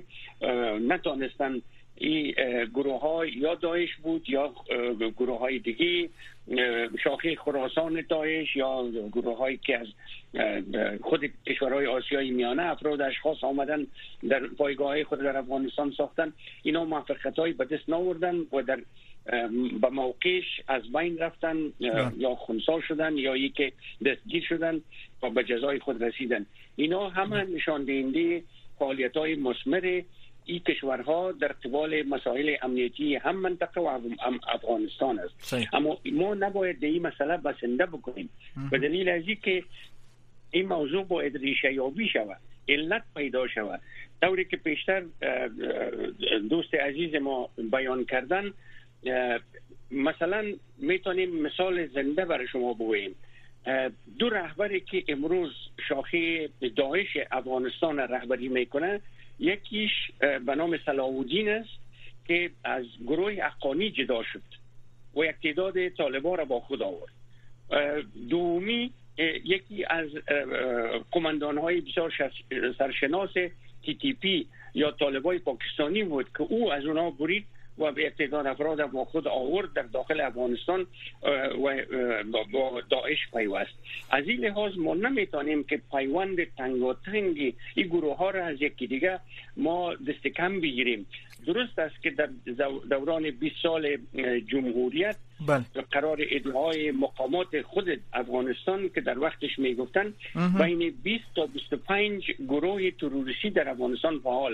نتونستن این گروه های یا داعش بود یا گروه های دیگه شاخه خراسان داعش یا گروه هایی که از خود کشورهای آسیای میانه افراد اشخاص آمدن در پایگاه خود در افغانستان ساختن، اینا موفقیت های به دست ناوردن و در به موقعش از بین رفتن یا خنثی شدن یا ای که دستگیر شدن و به جزای خود رسیدن. اینا همه نشان دهنده فعالیت های مثمر این کشورها در قبال مسائل امنیتی هم منطقه و هم افغانستان است. صحیح. اما ما نباید به این مسئله بسنده بکنیم به دلیل از اینکه این موضوع باید ریشه یابی شود، علت پیدا شود. طوری که پیشتر دوست عزیز ما بیان کردن، مثلا میتونیم مثال زنده برای شما بگوییم. دو رهبری که امروز شاخه داعش افغانستان رهبری میکنه، یکیش به نام صلاح الدین است که از گروه حقانی جدا شد و یک تعداد طالبان را با خود آورد. دومی یکی از قماندان‌های بسیار سرشناس تی تی پی یا طالبای پاکستانی بود که او از اونها برید و به اقتدار افراد با خود آورد در داخل افغانستان و با داعش پیوست. از این لحاظ ما نمیتونیم که پیوند تنگاتنگ این گروه ها را از یکی دیگه ما دست کم بگیریم. درست است که در دوران بیست سال جمهوریت بل. قرار ادعای مقامات خود افغانستان که در وقتش میگفتن بین بیست تا بیست و پنج گروه تروریستی در افغانستان فعال است،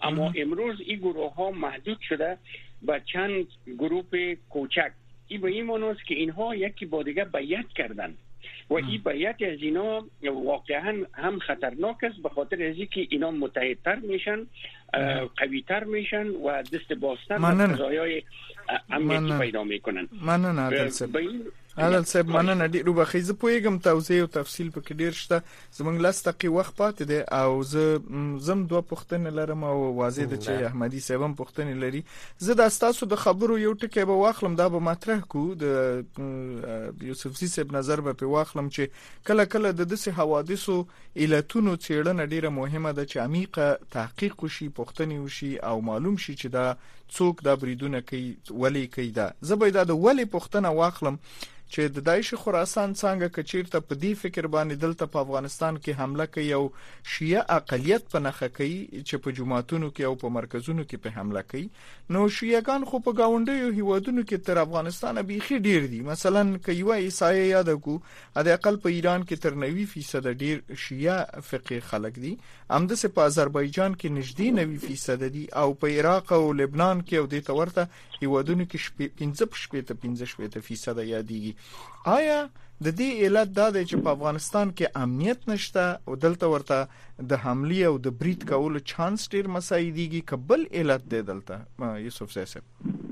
اما امروز این گروه ها محدود شده به چند گروه کوچک. این به این معنی است که اینها یکی با دیگه بیعت کردند و این بیعت از اینا واقعا هم خطرناک است، به خاطر از اینکه اینا متحدتر میشن، قویتر میشن و دست بازتر به قضایای امنیتی پیدا میکنن. مننه عادل صاحب. عادل صاحب مننه ډیرو بخیز پویګم توضیح او تفصیل پکې ډیر شته. زمونږ لاس دقیقې وخت پاتې دی او زه زم دوه پوښتنې لرم او واضح ده چې احمدي صاحب هم پوښتنې لري. زه د تاسو د خبرو یو ټکی به واخلم، دا به مطرح کو د یوسفزي صاحب نظر به په واخلم چې کله کله د دسه حوادثو علتونو څېړنه ډیره مهمه ده چې عمیقه تحقیق وشي، پوښتنې وشي او معلوم شي چې دا څوک دا بریدونه کوي، ولی کوي. دا زه به دا د ولی پوښتنه واخلم چې د داعش خراسان څنګه کچیرته په دې فکر باندې دلته په افغانستان کې حمله کوي او شیعه اقلیت په نخښه کوي چې په جماعتونو کې او په مرکزونو کې په حمله کوي. نو شیعهګان خو په گاونډیو هیوادونو کې تر افغانستان بیخي ډیر دي. مثلا که یو عیسای یاد کو د اقل په ایران کې تر نوي فیصد ډیر شیعه فقيه خلک دي، همدسه په آذربایجان کې نږدې نوي فیصد دي او په عراق او لبنان کې او د تورته هیوادونو کې پنځه شپږ فیصد یادېږي. آیا د دې علت دا دی چې په افغانستان کې امنیت نشته او دلته ورته د حمله او د برید کولو چانس ډیر مساعدېږي؟ کبل علت دی دلته یوسف صاحب؟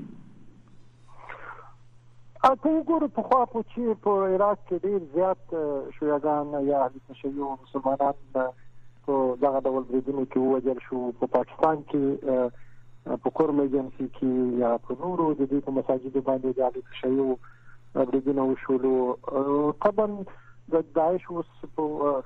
اته وګورئ په خوا په چې په عراق کې ډیر زیات شیعهګان یا اهل تشیع مسلمانان په دغه ډول بریدونو کې ووژل شو. په پاکستان کې په کورم ایجنسي کې یا په نورو د دې په مساجدو باندې د اهل تشیع بریدونه وشولو. طبعا د داعش اوس په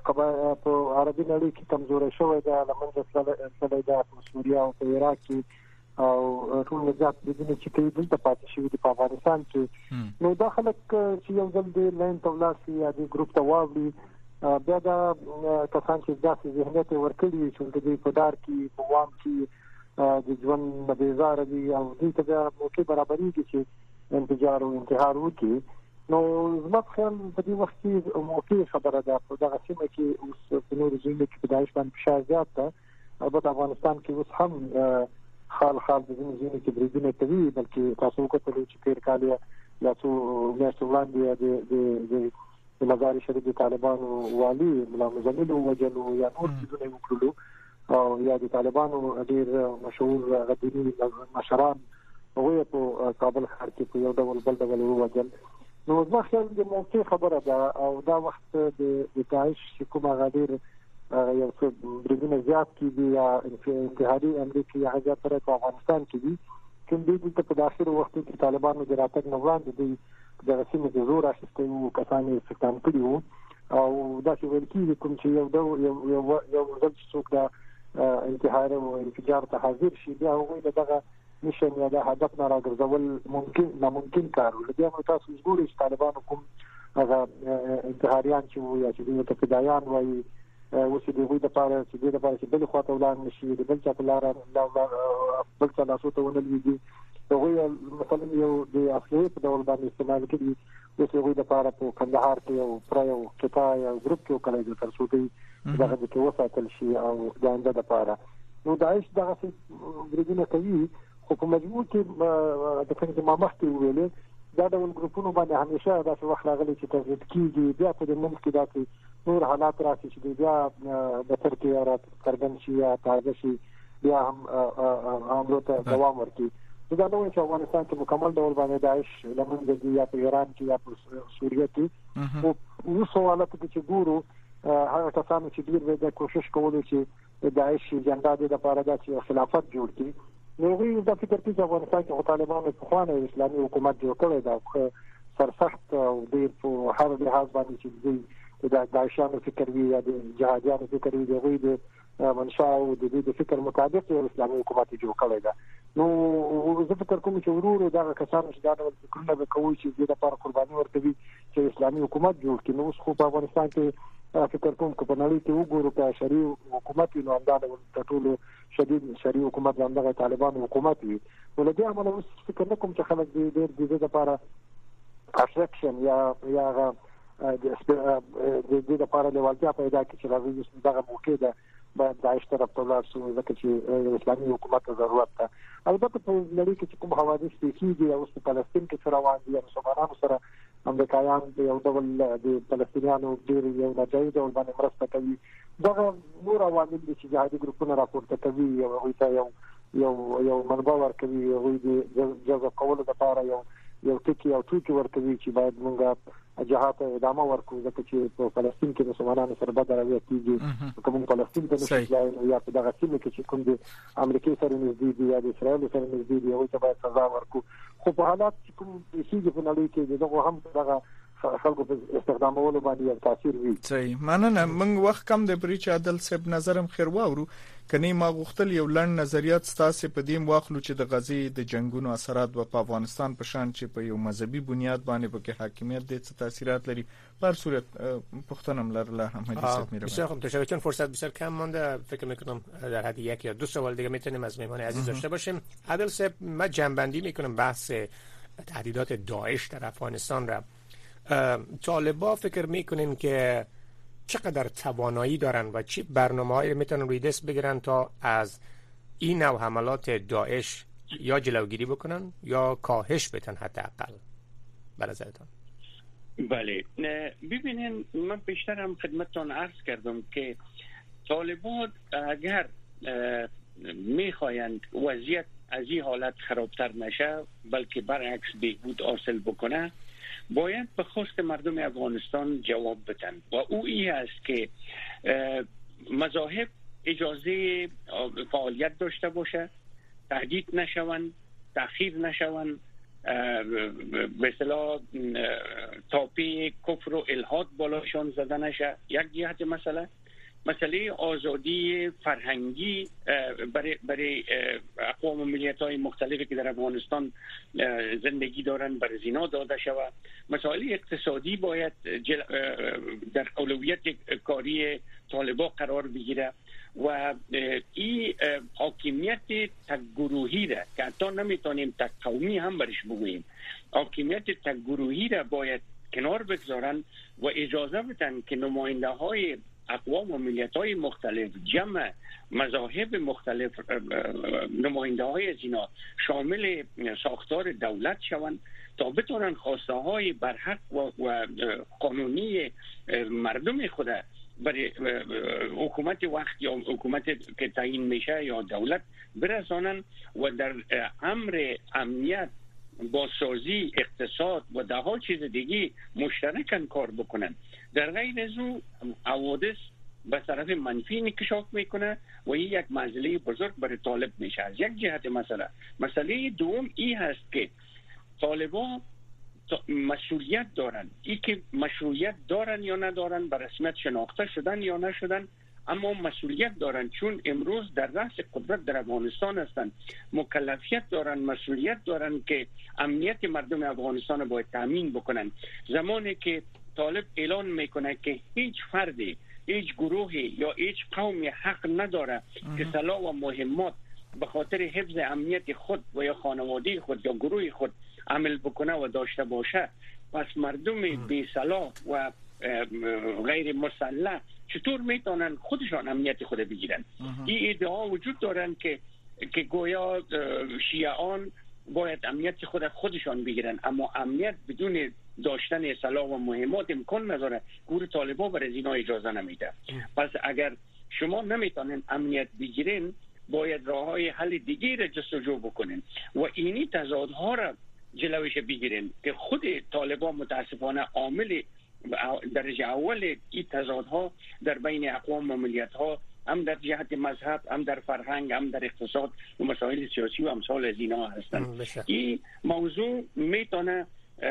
عربي نړۍ کې کمزوري شوې ده، لمنځه تللې ده په سوریه او په عراق کې او ټول نجات بریدونه چې کوي دلته پاتې شوي دي په افغانستان کې. نو دا خلک چې یو ځل د لاین ته ولاړ شي یا د ګروپ ته واوړي، بیا دا کسان چې داسې ذهنیت ورکړي چې د دې په دار کې په وام کې د ژوند بیزاره دي او دې ته بیا موقع برابرېږي چې انفجار او انتحار وکړي. نو زما په خیال په دې وخت کې موقع خبره ده په دغه سیمه کې اوس په نورو ځایونو کې په داعش باندې فشار زیات ده. البته افغانستان کې اوس هم خال خال د ځینو ځینو کې بریدونه کوي، بلکې تاسو وکړئ چې تیر کال یا څو میاشتې وړاندې د مزار شریف د طالبانو والي ملا مزمل وجلو یا نور څه وکړلو او یا د طالبانو ډېر مشهور غديري مشران هغه په کابل ښار کې په یو ډول بل ډول ووجل. نو زما خیال د موقع خبره ده او دا وخت د داعش کومه غدير یو څه بریدونه زیات کیږي یا انتحاري امریکا یا هغه پر افغانستان کې دي کوم دي چې په داخلي وخت کې طالبانو د راتګ نه وړاندې د رسمي د زور اخیستو کسانو استخدام کړي وو او دا چې ویل کېږي کوم چې یو یو یو یو ځل څوک دا انتحار او انفجار ته حاضر شي بیا هغه دغه نشن یا د هدف نه راګرځول ممکن ناممکن کار و. بیا نو تاسو وګورئ چې طالبانو کوم هغه انتحاریان چې وو یا چې دوی ته فدایان وایي اوس د دوی لپاره چې د لپاره چې بل خواته ولاړ نشي د بل چا په لار بل چا لاسو ته ونلويږي. هغه مثلا یو د اصلي په ډول باندې استعمال کړي اوس هغه د لپاره په کندهار کې او پرایو کتای او ګروپ کې کولای د ترسوتي دغه د کې وساتل شي او د انده لپاره. نو داعش دغه بریدونه کوي خو په مجموع کې د څنګه ما مخکې ویلې دا ډول ګروپونو باندې همیشه دا څه وخت راغلي چې تجدید کیږي بیا په دې منځ کې دا نور حالات راځي چې بیا د ترکیه را څرګند شي یا تازه شي بیا هم عملو ته دوام ورکړي. دا نو چې افغانستان کې مکمل ډول باندې داعش لمنځه دی یا په ایران کې یا په سوریه کې او اوس حالت کې چې ګورو هغه کسانو چې ډیر وې د کوشش کولو چې داعش جنډا دې لپاره د خلافت جوړ کړي. نو غوښتل د فکر کې افغانستان کې طالبانو په خوانه اسلامي حکومت جوړ کړی دا سرسخت او د په هر لحاظ باندې چې دوی د داعشانو فکر وی یا د جهادیانو فکر وی دی غوی د منشا او د دې فکر مطابق یو اسلامي حکومت جوړ کړی دا. نو زه فکر کوم چې ورور دا کسان چې دا ډول فکرونه وکوي چې د لپاره قرباني ورکوي چې اسلامي حکومت جوړ کړي. نو اوس خو په افغانستان کې فکر کوم چې په نړۍ کې وګورو چې شریع حکومت نو همدا د ټولو شدید شریع حکومت باندې طالبانو حکومت وي. ولدي عمل اوس فکر نه کوم چې خلک دې د دې لپاره اتراکشن یا یا د دې لپاره د واقعیا پیدا کړي چې راځي دغه موقع ده باید داعش طرف ته لاړ شو ځکه چې اسلامي حکومت ضرورت ده. البته په لړۍ کې کوم حوادث کیږي او په فلسطین کې سره روان دي مسلمانانو سره امریکایان یو ډول د فلسطینیانو ډیر یو ناجایز ډول باندې مرسته کوي. دا نور عوامل دي چې جهادي ګروپونه راپورته کوي او هغوی ته یو یو یو منبع ورکوي، هغوی د جذب کولو لپاره یو یو ټکی او ټوکی ورکوي چې باید موږ جهاد ادامه ورکړو ځکه چې په فلسطین کې مسلمانانو سره بد رویه کیږي. کوم فلسطین ته نشي یا په دغه سیمه کې چې کوم د امریکای سره نږدې دي یا د اسرائیل سره نږدې دي هغوی ته باید سزا ورکړو. خو په حالات چې کوم کیږي په نړۍ کې دغه هم دغه خلکو په استخدامولو باندې یو تاثیر وي. صحیح مننه. موږ وخت کم د بریچ عادل صاحب نظرم خیر واورو کني ما غوښتل یو لړ نظریات ستاسو په دې واخلو چې د غزي د جنگونو اثرات په افغانستان په شان چې په یو مذهبي بنیاد باندې په کې حاکمیت د څه تاثیرات لري. پر صورت پختنم لرله احمدی صاحب میره. بسیار خوب تشکر. چون فرصت بسیار کم مانده فکر میکنم در حد یک یا دو سوال دیگه میتونیم از مهمان عزیز داشته باشیم. عادل صاحب ما جنبندی میکنم بحث تهدیدات داعش در افغانستان را. طالبا فکر میکنین که چقدر توانایی دارن و چه برنامه‌هایی میتونن روی دست بگیرن تا از این نوع حملات داعش یا جلوگیری بکنن یا کاهش بدن حداقل به نظرتان؟ بله ببینین من بیشترم خدمتتون عرض کردم که طالبان اگر میخواین وضعیت از این حالت خرابتر نشه بلکه برعکس بهبود حاصل بکنه باید به خواست مردم افغانستان جواب بدن و او این است که مذاهب اجازه فعالیت داشته باشه، تهدید نشوند، تأخیر نشوند، به اصطلاح تاپی کفر و الحاد بالاشان زده نشه. یک جهت مسئله مسئله آزادی فرهنگی برای برای اقوام و ملیت‌های مختلفی که در افغانستان زندگی دارن بر زینا داده شود. مسائل اقتصادی باید در اولویت کاری طالبان قرار بگیره و این حاکمیت تک گروهی را که حتی نمیتونیم تک قومی هم برش بگوییم، حاکمیت تک گروهی را باید کنار بگذارن و اجازه بدن که نماینده های اقوام و ملیت‌های مختلف، جمع مذاهب مختلف، نماینده های از اینا شامل ساختار دولت شوند تا بتونن خواسته های برحق و, و قانونی مردم خود برای حکومت وقت یا حکومت که تعیین میشه یا دولت برسانن و در امر امنیت، بازسازی، اقتصاد و ده ها چیز دیگه مشترکاً کار بکنن. در غیر از او حوادث به طرف منفی انکشاف میکنه و این یک مسئله بزرگ برای طالب میشه. از یک جهت مسئله مسئله دوم این هست که طالبان مسئولیت دارن. ای که مسئولیت دارن یا ندارن، به رسمیت شناخته شدن یا نشدن، اما مسئولیت دارن چون امروز در رأس قدرت در افغانستان هستند. مکلفیت دارن، مسئولیت دارن که امنیت مردم افغانستان باید تامین بکنن. زمانی که طالب اعلان میکنه که هیچ فردی، هیچ گروهی یا هیچ قومی حق نداره که سلاح و مهمات به خاطر حفظ امنیت خود و یا خانواده خود یا گروه خود عمل بکنه و داشته باشه، پس مردم بی سلاح و غیر مسلح چطور میتونن خودشان امنیت خود بگیرن؟ این ادعا وجود دارن که که گویا شیعان باید امنیت خود خودشان بگیرن، اما امنیت بدون داشتن سلاح و مهمات امکان نداره. گروه طالبان برای اینا اجازه نمیده. پس اگر شما نمیتونن امنیت بگیرین باید راههای حل دیگه را جستجو بکنین و اینی تضادها را جلوش بگیرین که خود طالبان متاسفانه عامل درجه اول این تضادها در بین اقوام و ملیت‌ها، هم در جهت مذهب، هم در فرهنگ، هم در اقتصاد و مسائل سیاسی و امثال از اینا هستند. این موضوع میتونه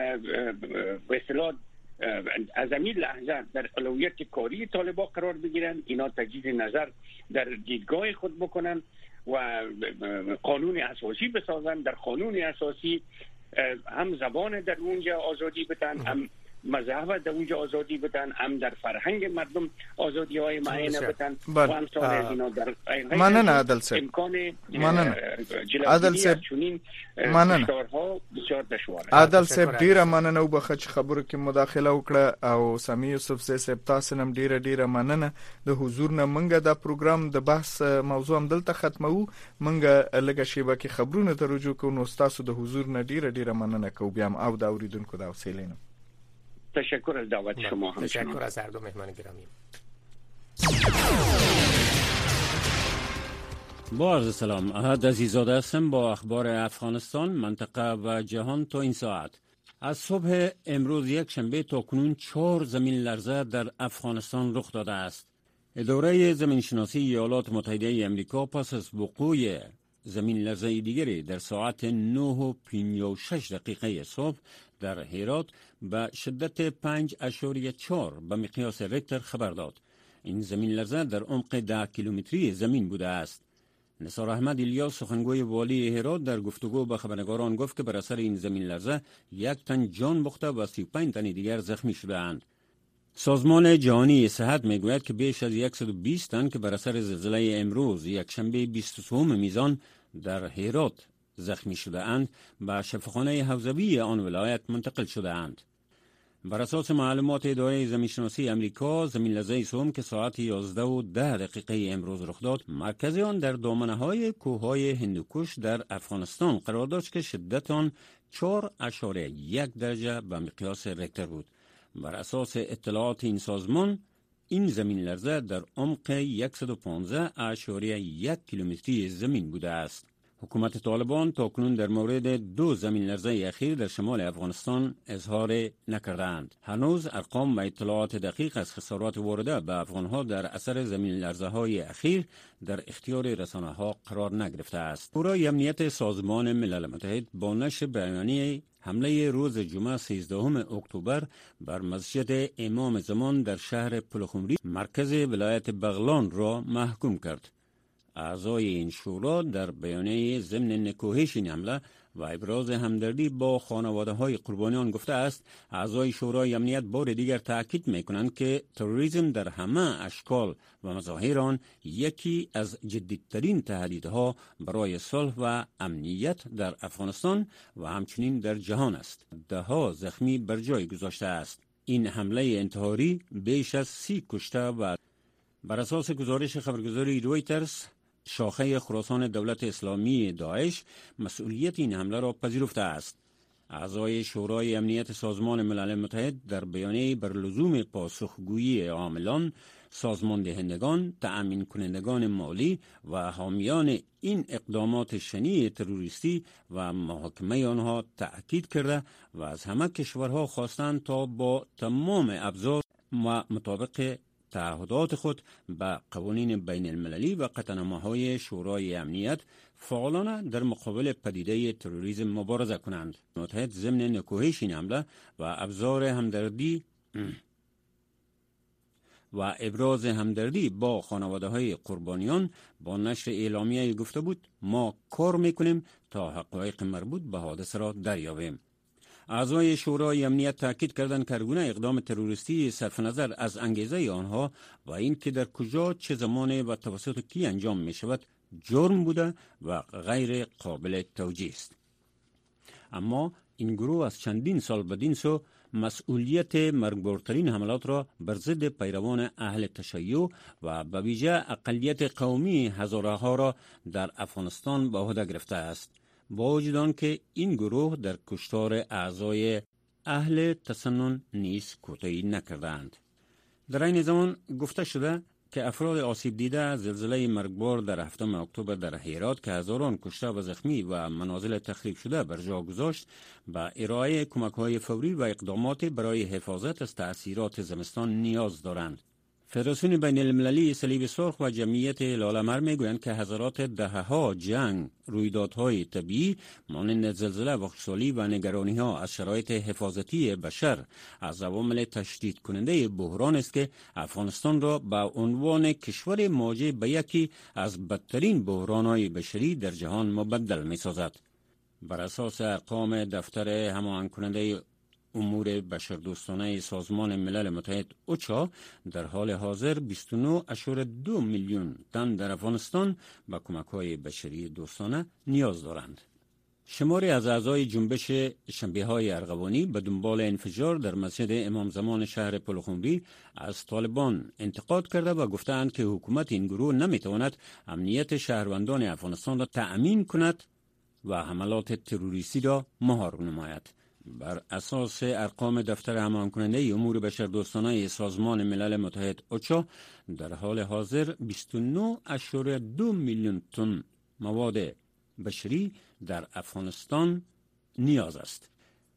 به اصطلاح از این لحظه در اولویت کاری طالبان قرار بگیرن، اینا تجدید نظر در دیدگاه خود بکنن و قانون اساسی بسازن. در قانون اساسی هم زبان در اونجا آزادی بدن، هم مذهب در اونجا آزادی بدن، هم در فرهنگ مردم آزادی های معینه بدن و هم سال از اینا در مننه عادل صاحب امکان مننه عادل صاحب چنین کشتارها بسیار دشواره. عادل صاحب ډیره مننه او بخښ خبرو کې مداخله وکړه او سامي یوسف صاحب تاسو نم ډیره ډیره مننه د حضور نه. منګه دا پروګرام د بحث موضوع هم دلته ختمو. منګه لږه شیبه کې خبرونه ته رجوع کوو. نو تاسو د حضور نه ډیره ډیره مننه کوم بیا او دا اوریدونکو دا وسیلینو. تشکر از دعوت شما. تشکر از هر دو مهمان گرامی. با عرض سلام، احد عزیزاده هستم با اخبار افغانستان، منطقه و جهان تا این ساعت. از صبح امروز یک شنبه تا کنون چهار زمین لرزه در افغانستان رخ داده است. اداره زمینشناسی ایالات متحده آمریکا پس از وقوع زمین لرزه دیگری در ساعت نه و پنجاه و شش دقیقه صبح در هرات به شدت پنج اشاریه چهار به مقیاس ریکتر خبر داد. این زمین لرزه در عمق ده کیلومتری زمین بوده است. نثار احمد الیاس سخنگوی والی هرات در گفتگو با خبرنگاران گفت که بر اثر این زمین لرزه یک تن جان باخته و سی و پنج تن دیگر زخمی شده‌اند. سازمان جهانی صحت میگوید که بیش از صد و بیست تن که بر اثر زلزله امروز یک شنبه بیست و سه میزان در هرات زخمی شده اند به شفاخانه حوزوی آن ولایت منتقل شده اند. بر اساس معلومات اداره زمینشناسی امریکا، زمین لرزه سوم که ساعت یازده و ده دقیقه امروز رخ داد، مرکز آن در دامنه های کوههای هندوکش در افغانستان قرار داشت که شدت آن چهار اشاره یک درجه به مقیاس ریکتر بود. بر اساس اطلاعات این سازمان، این زمین لرزه در عمق صد و پانزده اشاره یک کیلومتری زمین بوده است. حکومت طالبان تاکنون در مورد دو زمین لرزه اخیر در شمال افغانستان اظهار نکردند. هنوز ارقام و اطلاعات دقیق از خسارات وارده به افغانها در اثر زمین لرزه های اخیر در اختیار رسانه ها قرار نگرفته است. شورای امنیت سازمان ملل متحد با نشر بیانیه حمله روز جمعه سیزدهم اکتبر بر مسجد امام زمان در شهر پلخمری مرکز ولایت بغلان را محکوم کرد. اعضای این شورا در بیانیه ضمن نکوهش این حمله و ابراز همدردی با خانواده های قربانیان گفته است، اعضای شورای امنیت بار دیگر تاکید میکنند که تروریسم در همه اشکال و مظاهر آن یکی از جدیدترین تهدیدها برای صلح و امنیت در افغانستان و همچنین در جهان است. ده ها زخمی بر جای گذاشته است. این حمله انتحاری بیش از سی کشته و بر اساس گزارش خبرگزاری رویترز، شاخه خراسان دولت اسلامی داعش مسئولیت این حمله را پذیرفته است. اعضای شورای امنیت سازمان ملل متحد در بیانیه بر لزوم پاسخگویی عاملان، سازمان دهندگان، تأمین کنندگان مالی و حامیان این اقدامات شنیع تروریستی و محاکمه آنها تأکید کرده و از همه کشورها خواستند تا با تمام ابزار و مطابق تعهدات خود به قوانین بین المللی و قطعنامه‌های شورای امنیت فعالانه در مقابل پدیده تروریسم مبارزه کنند. متحد ضمن نکوهش این حمله و ابزار همدردی و ابراز همدردی با خانواده های قربانیان با نشر اعلامیه گفته بود ما کار میکنیم تا حقایق مربوط به حادثه را دریابیم. اعضای شورای امنیت تاکید کردند که هرگونه اقدام تروریستی صرف نظر از انگیزه آنها و این که در کجا، چه زمان و توسط کی انجام می شود جرم بوده و غیر قابل توجیه است. اما این گروه از چندین سال بدین سو مسئولیت مرگبارترین حملات را بر ضد پیروان اهل تشیع و به ویژه اقلیت قومی هزاره ها را در افغانستان به عهده گرفته است، با وجود آنکه این گروه در کشتار اعضای اهل تسنن نیز کوتاهی نکردند. در این زمان گفته شده که افراد آسیب دیده زلزله مرگبار در هفتم اکتبر در هرات که هزاران کشته و زخمی و منازل تخریب شده بر جا گذاشت، به ارائه کمک‌های فوری و اقدامات برای حفاظت از تأثیرات زمستان نیاز دارند. فدراسیون بین المللی صلیب سرخ و جمعیت هلال‌احمر میگویند که هزارات دهه‌ها جنگ، رویدادهای طبیعی مانند زلزله و خشکسالی و نگرانی‌ها از شرایط حفاظتی بشر از عوامل تشدید کننده بحران است که افغانستان را به عنوان کشور مواجه به یکی از بدترین بحران‌های بشری در جهان مبدل می‌سازد. بر اساس ارقام دفتر هماهنگ کننده امور بشردوستانه سازمان ملل متحد اوچا در حال حاضر بیست و نه اشاره دو میلیون تن در افغانستان به کمک‌های بشری دوستانه نیاز دارند. شماری از اعضای جنبش شنبه‌های ارغوانی به دنبال انفجار در مسجد امام زمان شهر پلخمری از طالبان انتقاد کرده و گفتند که حکومت این گروه نمیتواند امنیت شهروندان افغانستان را تأمین کند و حملات تروریستی را مهار نماید. بر اساس ارقام دفتر همان کننده امور بشردوستانه سازمان ملل متحد اوچا در حال حاضر بیست و نه اشاره دو میلیون تن مواد بشری در افغانستان نیاز است.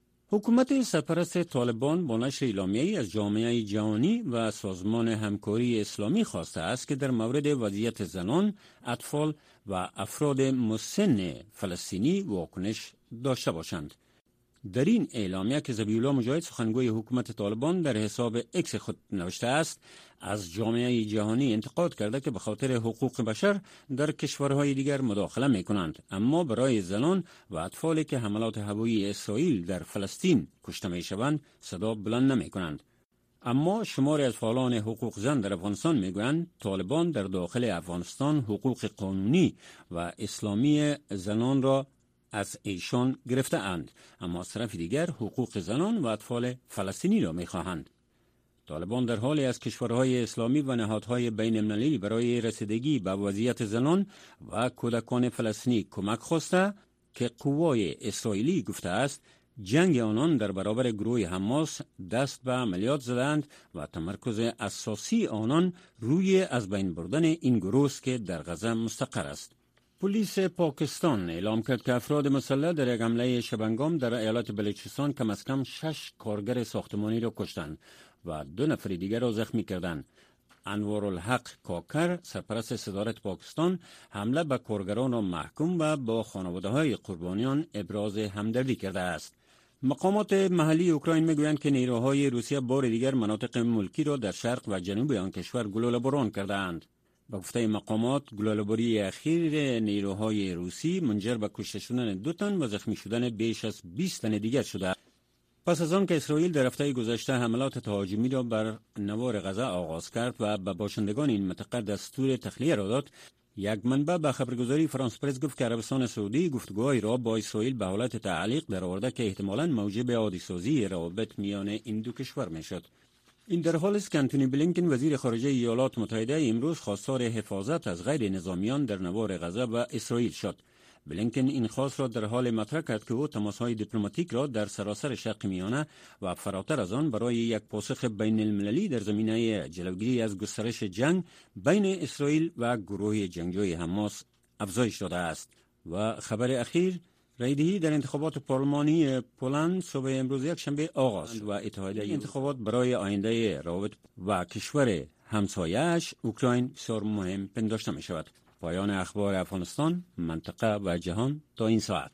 حکومت سرپرست طالبان با نشر اعلامیه‌ای از جامعه جهانی و سازمان همکاری اسلامی خواسته است که در مورد وضعیت زنان، اطفال و افراد مسن فلسطینی واکنش داشته باشند. در این اعلامیه که ذبیح‌الله مجاهد سخنگوی حکومت طالبان در حساب اکس خود نوشته است، از جامعه جهانی انتقاد کرده که به خاطر حقوق بشر در کشورهای دیگر مداخله می کنند، اما برای زنان و اطفالی که حملات هوایی اسرائیل در فلسطین کشته می شوند صدا بلند نمی کنند. اما شماری از فعالان حقوق زن در افغانستان می گویند طالبان در داخل افغانستان حقوق قانونی و اسلامی زنان را از ایشان گرفته اند، اما از طرف دیگر حقوق زنان و اطفال فلسطینی را می خواهند. طالبان در حالی از کشورهای اسلامی و نهادهای بین المللی برای رسیدگی به وضعیت زنان و کودکان فلسطینی کمک خواسته که قوای اسرائیلی گفته است جنگ آنان در برابر گروه حماس دست به عملیات زدند و تمرکز اساسی آنان روی از بین بردن این گروه است که در غزه مستقر است. پلیس پاکستان اعلام کرد که افراد مسلح در یک حمله شبانگام در ایالت بلوچستان کم از کم شش کارگر ساختمانی را کشتند و دو نفر دیگر را زخمی کردند. انوارالحق کاکر، سرپرست صدارت پاکستان، حمله به کارگران را محکوم و با خانواده‌های قربانیان ابراز همدردی کرده است. مقامات محلی اوکراین میگویند که نیروهای روسیه بار دیگر مناطق ملکی را در شرق و جنوب آن کشور گلوله‌باران کردند. با گفته مقامات گلوله‌باری اخیر نیروهای روسی منجر به کشته شدن دو تن و زخمی شدن بیش از بیست تن دیگر شده. پس از آن که اسرائیل در هفته گذشته حملات تهاجمی را بر نوار غزه آغاز کرد و به باشندگان این منطقه دستور تخلیه را داد، یک منبع به خبرگزاری فرانس پرس گفت که عربستان سعودی گفتگوهای را با اسرائیل به حالت تعلیق در آورده که احتمالاً موجب عادی‌سازی روابط میان این دو کشور میشد. این در حالی است که انتونی بلینکن وزیر خارجه ایالات متحده امروز خواستار حفاظت از غیر نظامیان در نوار غزه و اسرائیل شد. بلینکن این خواست را در حال مطرح کرد که او تماس‌های دیپلماتیک را در سراسر شرق میانه و فراتر از آن برای یک پاسخ بین المللی در زمینه جلوگیری از گسترش جنگ بین اسرائیل و گروه جنگجوی حماس افزایش داده است. و خبر اخیر، رایدهی در انتخابات پارلمانی پولند صبح امروز یک شنبه آغاز و اتحادیه انتخابات برای آینده روابط و کشور همسایه‌اش اوکراین بسیار مهم پنداشته می شود. پایان اخبار افغانستان، منطقه و جهان تا این ساعت.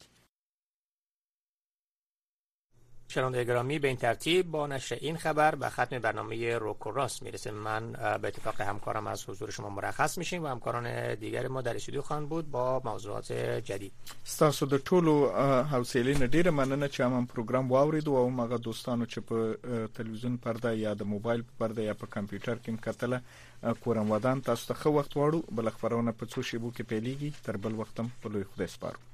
شنونده گرامی، به این ترتیب با نشر این خبر به ختم برنامه روک و راست میرسه. من به اتفاق همکارم از حضور شما مرخص میشیم و همکاران دیگر ما در استودیو خواهند بود با موضوعات جدید. ستاسو د ټولو حوصلې نه ډیره مننه چې هم پروګرام واورید او هغه دوستانو چې په تلویزیون پرده یا د موبایل پرده یا په کمپیوټر کې کتله کورم ودان. تاسو ته ښه وخت واړو. بل خبرونه په څو شیبو کې پیلېږي. تر بل وختم په لوی خدای سپارو.